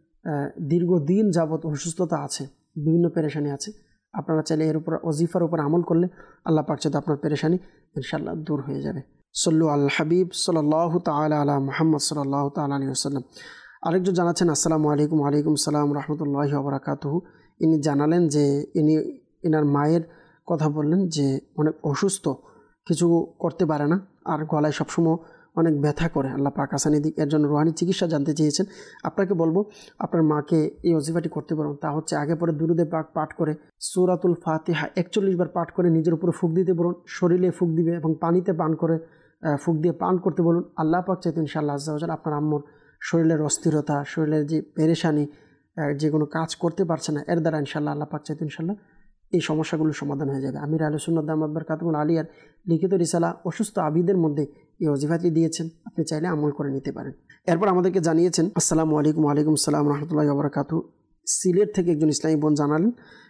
দীর্ঘদিন যাবৎ অসুস্থতা আছে, বিভিন্ন পেরেশানি আছে, আপনারা চাইলে এর উপর ওজিফার উপর আমল করলে আল্লাহ পাক চাইতে আপনার পেরেশানি ইনশাআল্লাহ দূর হয়ে যাবে। সল্লু আল হাবিব সাল্লাল্লাহু তাআলা আলা মুহাম্মদ সাল্লাল্লাহু তাআলা আলাইহি ওয়াসাল্লাম। আরেকজন জানাচ্ছেন আসসালামু আলাইকুম। ওয়ালাইকুম সালাম রহমতুল্লাহি ওয়া বারাকাতুহু। ইনি জানালেন যে এনার মায়ের কথা বললেন যে অনেক অসুস্থ, কিছু করতে পারে না, আর গলায় সবসময় অনেক ব্যথা করে, আল্লাহ পাক আসানি দিক। এর জন্য রুহানি চিকিৎসা জানতে চেয়েছেন। আপনাকে বলবো আপনার মাকে এই ওজিফাটি করতে পারবেন। তা হচ্ছে আগে পরে দুরুদে পাক পাঠ করে সূরাতুল ফাতিহা 41 বার পাঠ করে নিজের উপরে ফুঁক দিতে বলুন, শরীরে ফুঁক দিবে এবং পানিতে পান করে ফুঁক দিয়ে পান করতে বলুন। আল্লাহ পাক চাইতে ইনশাআল্লাহ আজ্জা ওয়া জাল আপনার আম্মুর শরীরের অস্থিরতা, শরীরের যে পেরেশানি, যে কোনো কাজ করতে পারছে না, এর দ্বারা ইনশাআল্লাহ আল্লাহ পাক চাইতে ইনশাআল্লাহ এই সমস্যাগুলোর সমাধান হয়ে যাবে। আমির আহলে সুন্নাত দামাত বারকাতুহুল আলিয়ার লিখিত রিসালা অসুস্থ আবিদের মধ্যে এই ওজিফাটি দিয়েছেন, আপনি চাইলে আমল করে নিতে পারেন। এরপর আমাদেরকে জানিয়েছেন আসসালামু আলাইকুম। ওয়ালাইকুম সালাম রহমতুল্লাহি ওয়া বারাকাতুহু। সিলেট থেকে একজন ইসলামী বোন জানালেন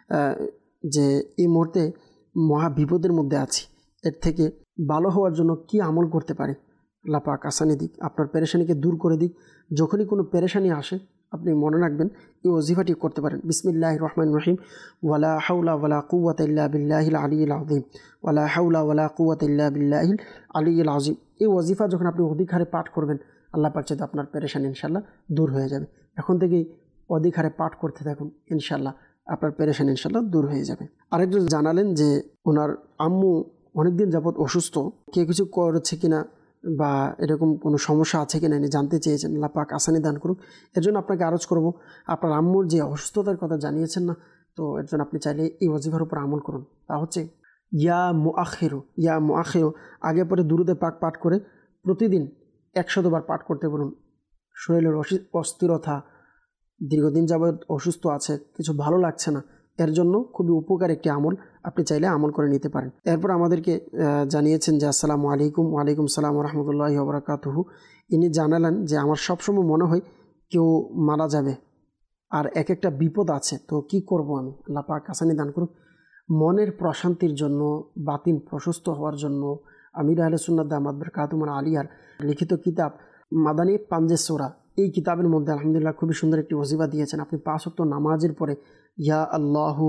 যে এই মুহূর্তে মহা বিপদের মধ্যে আছি, এর থেকে ভালো হওয়ার জন্য কি আমল করতে পারি, আল্লাহ পাক আসানি দিক, আপনার পেরেশানিকে দূর করে দিক। যখনই কোনো পেরেশানি আসে আপনি মনে রাখবেন এই ওজিফাটি করতে পারেন। বিসমিল্লাহির রহমানির রহিম। ওয়ালা হাওলা ওয়ালা কুওয়াতা ইল্লা বিল্লাহিল আলিয়্যিল আযীম। ওয়ালা হাওলা ওয়ালা কুওয়াতা ইল্লা বিল্লাহিল আলিয়্যিল আযীম। এই ওজিফা যখন আপনি অধিক হারে পাঠ করবেন, আল্লাহ পাক চাইতে আপনার পেরেশানি ইনশাআল্লাহ দূর হয়ে যাবে। এখন থেকেই অধিক হারে পাঠ করতে থাকুন, ইনশাআল্লাহ আপনার পেরেশানি ইনশাআল্লাহ দূর হয়ে যাবে। আরেকজন জানালেন যে ওনার আম্মু অনেকদিন যাবৎ অসুস্থ, কে কিছু করেছে কিনা বা এরকম কোনো সমস্যা আছে কিনা ইনি জানতে চেয়েছেন, আল্লাহ পাক আসানি দান করুক। এর জন্য আপনাকে আরজ করব, আপনার আম্মুর যে অসুস্থতার কথা জানিয়েছেন না, তো এর জন্য আপনি চাইলে এই ওজিফার উপর আমল করুন। তা হচ্ছে ইয়া মুআখিরু আগে পরে দুরুদে পাক পাঠ করে প্রতিদিন 100 বার পাঠ করতে বলুন। শরীরের অস্থিরতা, দীর্ঘদিন যাবৎ অসুস্থ আছে, কিছু ভালো লাগছে না, এর জন্য খুবই উপকার একটি আমল, আপনি চাইলে আমল করে নিতে পারেন। এরপর আমাদেরকে জানিয়েছেন যে আসসালামু আলাইকুম। ওয়ালাইকুম সালাম রহমতুল্লাহি ওয়া বারাকাতুহু। ইনি জানালেন যে আমার সবসময় মনে হয় কেউ মারা যাবে আর এক একটা বিপদ আছে, তো কি করব আমি, আল্লাহ পাক আসানি দান করুক। মনের প্রশান্তির জন্য, বাতিন প্রশস্ত হওয়ার জন্য আমির আহলে সুন্নাত দামাত বারকাতুহুল আলিয়ার লিখিত কিতাব মাদানী পাঞ্জে সূরা, এই কিতাবের মধ্যে আলহামদুলিল্লাহ খুবই সুন্দর একটি ওজিফা দিয়েছেন। আপনি 5 ওয়াক্ত নামাজের পরে ইয়া আল্লাহু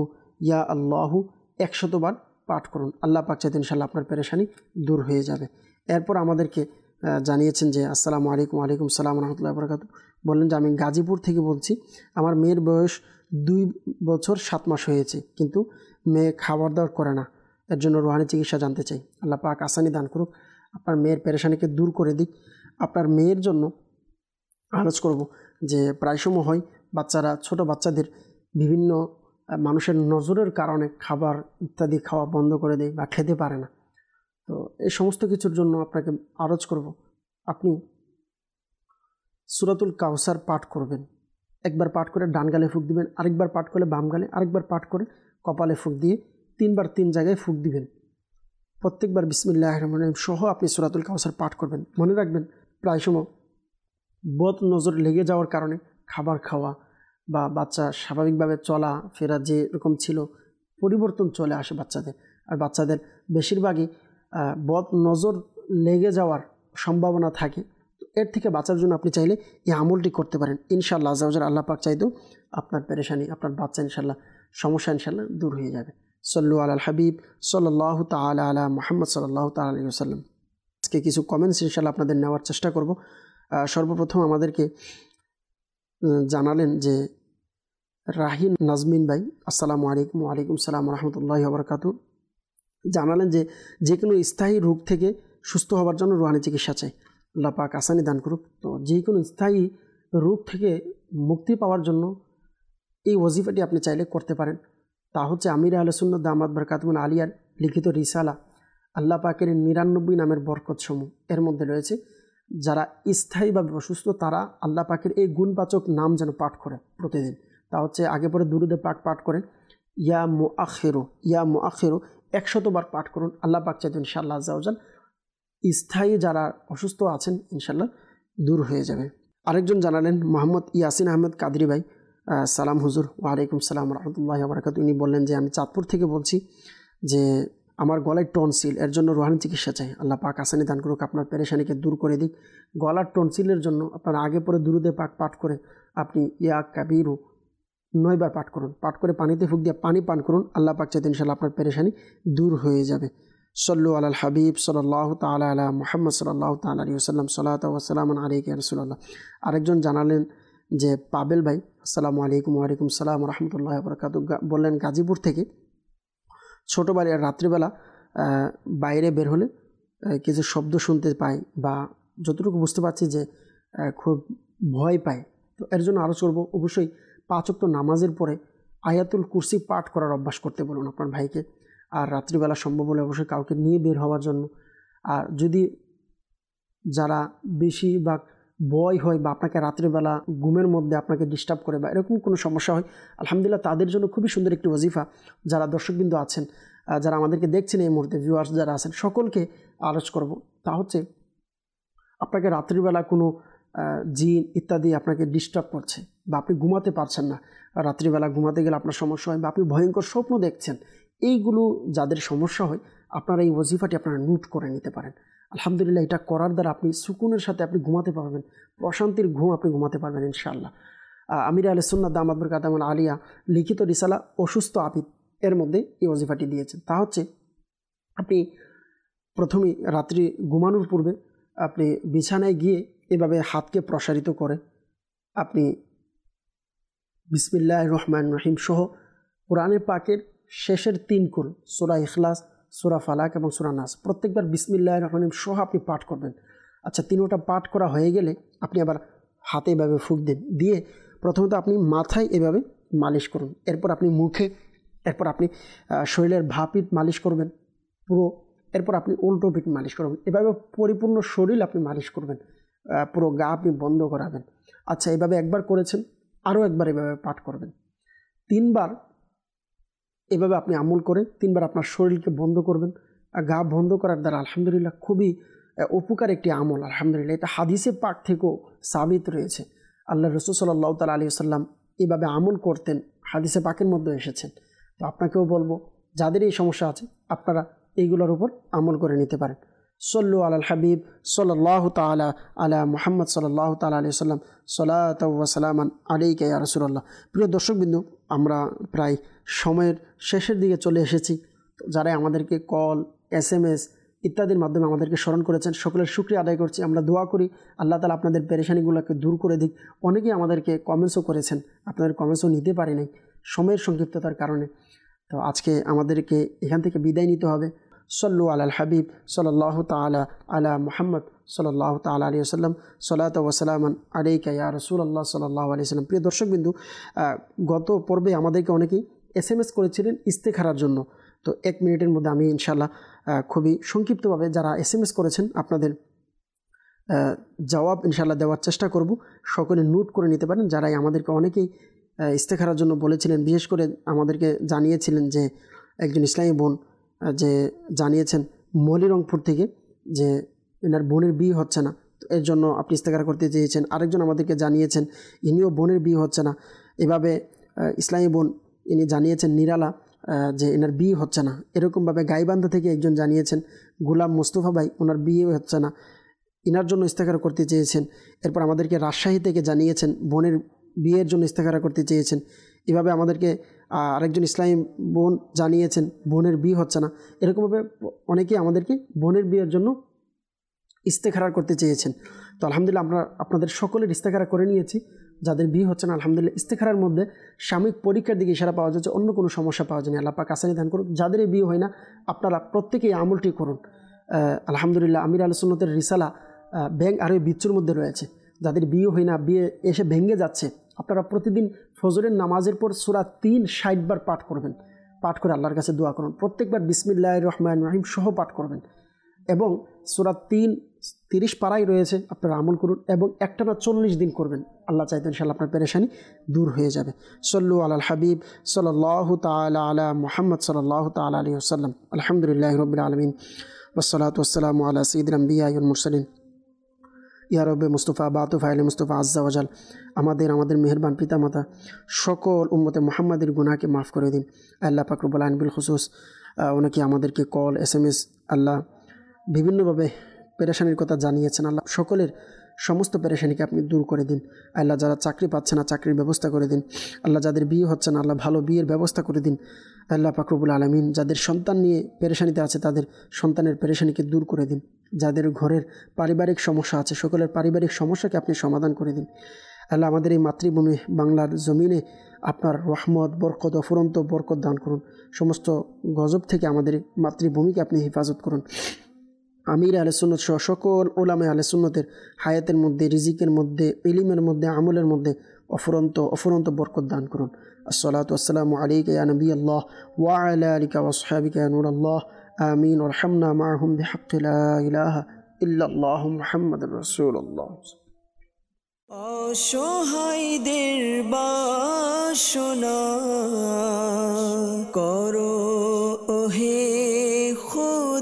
100 বার পাঠ করুন, আল্লাহ পাক চাইতে ইনশাআল্লাহ আপনার পেরেশানি দূর হয়ে যাবে। এরপর আমাদেরকে জানিয়েছেন যে আসসালামু আলাইকুম। ওয়ালাইকুম সালাম রহমতুল্লাহি ওয়া বারাকাতুহু। বললেন যে আমি গাজীপুর থেকে বলছি, আমার মেয়ের বয়স 2 বছর 7 মাস হয়েছে, কিন্তু মেয়ে খাবার দাবার করে না, এর জন্য রুহানি চিকিৎসা জানতে চাই, আল্লাহ পাক আসানি দান করুক, আপনার মেয়ের পেরেশানিকে দূর করে দিক। আপনার মেয়ের জন্য আলোচ করব যে প্রায় সময় হয় বাচ্চারা, ছোট বাচ্চাদের বিভিন্ন মানুষের নজরের কারণে খাবার ইত্যাদি খাওয়া বন্ধ করে দেয় বা খেতে পারে না। তো এই সমস্ত কিছুর জন্য আপনাকে আরজ করব, আপনি সূরাতুল কাউসার পাঠ করবেন। একবার পাঠ করে ডান গালে ফুঁক দিবেন, আরেকবার পাঠ করে বাম গালে, আরেকবার পাঠ করে কপালে ফুঁক দিয়ে 3 বার 3 জায়গায় ফুঁক দিবেন। প্রত্যেকবার বিসমিল্লাহির রহমানির রহিম সহ আপনি সূরাতুল কাউসার পাঠ করবেন। মনে রাখবেন প্রায় সময় বদ নজর লেগে যাওয়ার কারণে খাবার খাওয়া বা বাচ্চা স্বাভাবিকভাবে চলা ফেরা যে এরকম ছিল, পরিবর্তন চলে আসে বাচ্চাদের, আর বাচ্চাদের বেশিরভাগই বদ নজর লেগে যাওয়ার সম্ভাবনা থাকে। এর থেকে বাঁচার জন্য আপনি চাইলে এই আমলটি করতে পারেন। ইনশাআল্লাহ আযজা ওয়া জাল্লা আল্লাহ পাক চাইতো আপনার পেরেশানি, আপনার বাচ্চা ইনশাআল্লাহ সমস্যা ইনশাআল্লাহ দূর হয়ে যাবে। সল্লু আলাল হাবিব সাল্লাল্লাহু তাআলা আলা মুহাম্মদ সাল্লাল্লাহু তাআলা আলাইহি ওয়াসাল্লাম। আজকে কিছু কমেন্টস ইনশাআল্লাহ আপনাদের নেওয়ার চেষ্টা করব। সর্বপ্রথম আমাদেরকে জানালেন যে রাহিন নাজমিন ভাই, আসসালামু আলাইকুম। ওয়ালাইকুম সালাম রহমতুল্লাহি ওয়া বারাকাতুহু। জানালেন যে কোনো স্থায়ী রোগ থেকে সুস্থ হওয়ার জন্য রুহানি চিকিৎসা চাই, আল্লাহ পাক আসানি দান করুক। তো যে কোনো স্থায়ী রোগ থেকে মুক্তি পাওয়ার জন্য এই ওয়াজিফাটি আপনি চাইলে করতে পারেন। তা হচ্ছে আমির আহলে সুন্নাত দামাত বরকাতুহুল আলিয়ার লিখিত রিসালা আল্লাহ পাকের 99 নামের বরকত সমূহ। এর মধ্যে রয়েছে যারা স্থায়ীভাবে অসুস্থ তারা আল্লাহ পাকের এই গুণবাচক নাম যেন পাঠ করে প্রতিদিন। তা হচ্ছে আগে পরে দুরুদে পাক পাঠ করেন, ইয়া মুআখিরু 100 বার পাঠ করুন। আল্লাহ পাক চাইতেন ইনশাআল্লাহ আযজা ওয়া জাল স্থায়ী যারা অসুস্থ আছেন ইনশাআল্লাহ দূর হয়ে যাবে। আরেকজন জানালেন মোহাম্মদ ইয়াসিন আহমেদ কাদরি ভাই, সালাম হুজুর। ওয়ালাইকুম সালাম রহমতুল্লাহি ওয়া বারাকাতুহু। ইনি বললেন যে আমি চাঁদপুর থেকে বলছি, যে আমার গলায় টনসিল, এর জন্য রুহানি চিকিৎসা চাই, আল্লাহ পাক আসানি দান করুক, আপনার পেরেশানিকে দূর করে দিক। গলার টনসিলের জন্য আপনারা আগে পরে দুরুদে পাক পাঠ করে আপনি ইয়া কাবিরু 9 বার পাঠ করুন, পাঠ করে পানিতে ফুঁক দিয়ে পানি পান করুন। আল্লাহ পাক চাইতে ইনশাআল্লাহ আপনার পেরেশানি দূর হয়ে যাবে। সল্লু আলাল হাবিব সাল্লাল্লাহু তাআলা আলা মুহাম্মদ সাল্লাল্লাহু তাআলা আলাইহি ওয়াসাল্লাম সালাতু ওয়া সালামুন আলাইকা ইয়া রাসূলুল্লাহ। আরেকজন জানালেন যে পাবেল ভাই, আসসালামু আলাইকুম। ওয়ালাইকুম সালাম রহমতুল্লাহি ওয়া বারাকাতুহু। বললেন গাজীপুর থেকে ছোটোবেলায় রাত্রিবেলা বাইরে বের হলে কিছু শব্দ শুনতে পাই বা যতটুকু বুঝতে পারছি যে খুব ভয় পায়। তো এর জন্য আরও করবো, অবশ্যই 5 ওয়াক্ত নামাজের পরে আয়াতুল কুরসি পাঠ করার অভ্যাস করতে বলুন আপনার ভাইকে। আর রাত্রিবেলা সম্ভব হলে অবশ্যই কাউকে নিয়ে বের হওয়ার জন্য। আর যদি যারা বেশিরভাগ ভয় হয় বা আপনাকে রাত্রিবেলা ঘুমের মধ্যে আপনাকে ডিস্টার্ব করে বা এরকম কোনো সমস্যা হয়, আলহামদুলিল্লাহ তাদের জন্য খুবই সুন্দর একটি ওয়াজিফা, যারা দর্শকবৃন্দ আছেন, যারা আমাদেরকে দেখছেন এই মুহূর্তে, ভিউয়ার্স যারা আছেন, সকলকে আলোচ করব। তা হচ্ছে আপনাকে রাত্রিবেলা কোনো জিন ইত্যাদি আপনাকে ডিস্টার্ব করছে বা আপনি ঘুমাতে পারছেন না, রাত্রিবেলা ঘুমাতে গেলে আপনার সমস্যা হয় বা আপনি ভয়ঙ্কর স্বপ্ন দেখছেন, এইগুলো যাদের সমস্যা হয় আপনারা এই ওয়াজিফাটি আপনারা নোট করে নিতে পারেন। আলহামদুলিল্লাহ এটা করার দ্বারা আপনি সুকুনের সাথে আপনি ঘুমাতে পারবেন, প্রশান্তির ঘুম আপনি ঘুমাতে পারবেন ইনশাআল্লাহ। আমির আহলে সুন্নাত দামাত বরকাতুহুল আলিয়া লিখিত রিসালা অসুস্থ আবিদ এর মধ্যে এই ওয়াজিফাটি দিয়েছেন। তা হচ্ছে আপনি প্রথমেই রাত্রি ঘুমানোর পূর্বে আপনি বিছানায় গিয়ে এভাবে হাতকে প্রসারিত করে আপনি বিসমিল্লাহির রহমানির রহিম সহ কোরআনে পাকের শেষের 3 কুল সূরা ইখলাস, সূরা ফালাক এবং সূরা নাস প্রত্যেকবার বিসমিল্লাহির রহমানির রহিম সহ আপনি পাঠ করবেন। আচ্ছা, 3টা পাঠ করা হয়ে গেলে আপনি আবার হাতে এভাবে ফুঁক দিন, দিয়ে প্রথমত আপনি মাথায় এভাবে মালিশ করুন, এরপর আপনি মুখে, এরপর আপনি শরীরের ভাপিট মালিশ করবেন পুরো, এরপর আপনি উল্টো পিঠ মালিশ করবেন। এভাবে পরিপূর্ণ শরীর আপনি মালিশ করবেন, পুরো গা আপনি বন্ধ করাবেন। আচ্ছা, এভাবে একবার করেছেন, আরও একবার এভাবে পাঠ করবেন। 3 বার এভাবে আপনি আমল করে 3 বার আপনার শরীরকে বন্ধ করবেন। গা বন্ধ করার দ্বারা আলহামদুলিল্লাহ খুবই উপকার একটি আমল। আলহামদুলিল্লাহ এটা হাদিসে পাক থেকেও সাবিত রয়েছে। আল্লাহ রাসূল সাল্লাল্লাহু তাআলা আলাইহি ওয়াসাল্লাম এভাবে আমল করতেন, হাদিসে পাকের মধ্যে এসেছেন। তো আপনাকেও বলবো যাদের এই সমস্যা আছে আপনারা এইগুলোর উপর আমল করে নিতে পারেন। সল্লু আলাল হাবিব সাল্লাল্লাহু তাআলা আলা মুহাম্মদ সাল্লাল্লাহু তাআলা আলাইহি ওয়াসাল্লাম সালাতু ওয়া সালামান আলাইকা ইয়া রাসূলুল্লাহ। প্রিয় দর্শকবৃন্দ, আমরা প্রায় সময়ের শেষের দিকে চলে এসেছি। যারা আমাদেরকে কল, SMS ইত্যাদির মাধ্যমে আমাদেরকে স্মরণ করেছেন সকলের শুকরিয়া আদায় করছি। আমরা দোয়া করি আল্লাহ তাআলা আপনাদের পেরেশানিগুলোকে দূর করে দিক। অনেকেই আমাদেরকে কমেন্টসও করেছেন, আপনাদের কমেন্টসও নিতে পারি নাই সময়ের সংক্ষিপ্ততার কারণে। তো আজকে আমাদেরকে এখান থেকে বিদায় নিতে হবে। সল্লু আলাল হাবিব সাল্লাল্লাহু তাআলা আলা মুহাম্মদ সাল্লাল্লাহু তাআলা আলাইহি ওয়াসাল্লাম সালাতু ওয়া সালামান আলাইকা ইয়া রাসূলুল্লাহ সাল্লাল্লাহু আলাইহি ওয়াসাল্লাম। প্রিয় দর্শকবৃন্দ, গত পর্বে আমাদেরকে অনেকেই SMS করেছিলেন ইস্তেখারার জন্য। তো 1 মিনিটের মধ্যে আমি ইনশাআল্লাহ খুবই সংক্ষিপ্তভাবে যারা SMS করেছেন আপনাদের জবাব ইনশাআল্লাহ দেওয়ার চেষ্টা করব। সকলে নোট করে নিতে পারেন। যারাই আমাদেরকে অনেকেই ইস্তেখারার জন্য বলেছিলেন, বিশেষ করে আমাদেরকে জানিয়েছিলেন যে একজন ইসলামী বোন যে জানিয়েছেন মলিরংপুর থেকে যে এনার বোনের বিয়ে হচ্ছে না, তো এর জন্য আপনি ইস্তেখারা করতে চেয়েছেন। আরেকজন আমাদেরকে জানিয়েছেন ইনিও বোনের বিয়ে হচ্ছে না। এভাবে ইসলামী বোন ইনি জানিয়েছেন নিরালা যে এনার বিয়ে হচ্ছে না। এরকমভাবে গাইবান্ধা থেকে একজন জানিয়েছেন গোলাম মুস্তফা ভাই, ওনার বিয়ে হচ্ছে না। ইনার জন্য ইস্তেখারা করতে চেয়েছেন। এরপর আমাদেরকে রাজশাহী থেকে জানিয়েছেন বোনের বিয়ের জন্য ইস্তেখারা করতে চেয়েছেন। এভাবে আমাদেরকে আরেকজন ইসলামী বোন জানিয়েছেন বোনের বিয়ে হচ্ছে না। এরকমভাবে অনেকেই আমাদেরকে বোনের বিয়ের জন্য ইস্তেখারা করতে চেয়েছেন। তো আলহামদুলিল্লাহ আমরা আপনাদের সকলের ইস্তেখারা করে নিয়েছি। যাদের বিয়ে হচ্ছে না আলহামদুলিল্লাহ ইস্তেখারার মধ্যে সাময়িক পরীক্ষার দিকে ইশারা পাওয়া যাচ্ছে, অন্য কোনো সমস্যা পাওয়া যায়নি। আল্লাহ পাক আসানি দান করুন। যাদের বিয়ে হয় না আপনারা প্রত্যেকেই আমলটি করুন। আলহামদুলিল্লাহ আমির আহলে সুন্নাতের রিসালা ব্যাংক আরও বিচ্ছুর মধ্যে রয়েছে। যাদের বিয়ে হয় না, বিয়ে এসে ভেঙে যাচ্ছে, আপনারা প্রতিদিন ফজরের নামাজের পর সূরা 3 60 বার পাঠ করবেন। পাঠ করে আল্লাহর কাছে দোয়া করুন। প্রত্যেকবার বিসমিল্লাহির রহমানির রহিম সহ পাঠ করবেন এবং সূরা 3 30 পারাই রয়েছে, আপনারা আমল করুন এবং একটানা 40 দিন করবেন। আল্লাহ চাইতেন ইনশাআল্লাহ আপনার পেরেশানি দূর হয়ে যাবে। সল্লু আলাল হাবিব সাল্লাল্লাহু তাআলা আলা মুহাম্মদ সাল্লাল্লাহু তাআলা আলাইহি ওয়াসাল্লাম। আলহামদুলিল্লাহি রাব্বিল আলামিন ওয়াসসালাতু ওয়াসসালামু আলা সাইয়্যিদিল আমবিয়া ওয়াল মুরসালিন। ইয়া রব্বে মুস্তাফা বাতু ফাইলে মুস্তাফা আজ্জা ওয়াজাল, আমাদের মেহেরবান পিতামাতা সকল উম্মতে মুহাম্মাদের গুনাহকে মাফ করে দিন। আল্লাহ পাক রব্বুল আলামিন বিল খুসুস ওনাকে আমাদেরকে কল SMS আল্লাহ বিভিন্নভাবে পেরেশানির কথা জানিয়েছেন। আল্লাহ সকলের সমস্ত পেরেশানিকে আপনি দূর করে দিন। আল্লাহ যারা চাকরি পাচ্ছে না চাকরির ব্যবস্থা করে দিন। আল্লাহ যাদের বিয়ে হচ্ছে না আল্লাহ ভালো বিয়ের ব্যবস্থা করে দিন। আল্লাহ পাক রব্বুল আলামিন যাদের সন্তান নিয়ে পেরেশানিতে আছে তাদের সন্তানের পেরেশানিকে দূর করে দিন। যাদের ঘরের পারিবারিক সমস্যা আছে সকলের পারিবারিক সমস্যাকে আপনি সমাধান করে দিন। আল্লাহ আমাদের এই মাতৃভূমি বাংলার জমিনে আপনার রহমত বরকত অফুরন্ত বরকত দান করুন। সমস্ত গজব থেকে আমাদের মাতৃভূমিকে আপনি হেফাজত করুন। আমির আহলে সুন্নাত সহ সকল উলামায়ে আহলে সুন্নাতের হায়াতের মধ্যে, রিজিকের মধ্যে, ইলমের মধ্যে, আমলের মধ্যে অফুরন্ত বরকত দান করুন। আসসালাতু ওয়াসসালামু আলাইকা ইয়া নবী আল্লাহ ওয়া আলা আলিকা ওয়া আসহাবিকা ইয়া নূর আল্লাহ। আমিন। ওয়ারহামনা মাআহুম বিহাক্কি লা ইলাহা ইল্লাল্লাহু মুহাম্মাদুর রাসূলুল্লাহ। অসহায়দের বাসনা করো ওহে খোদা।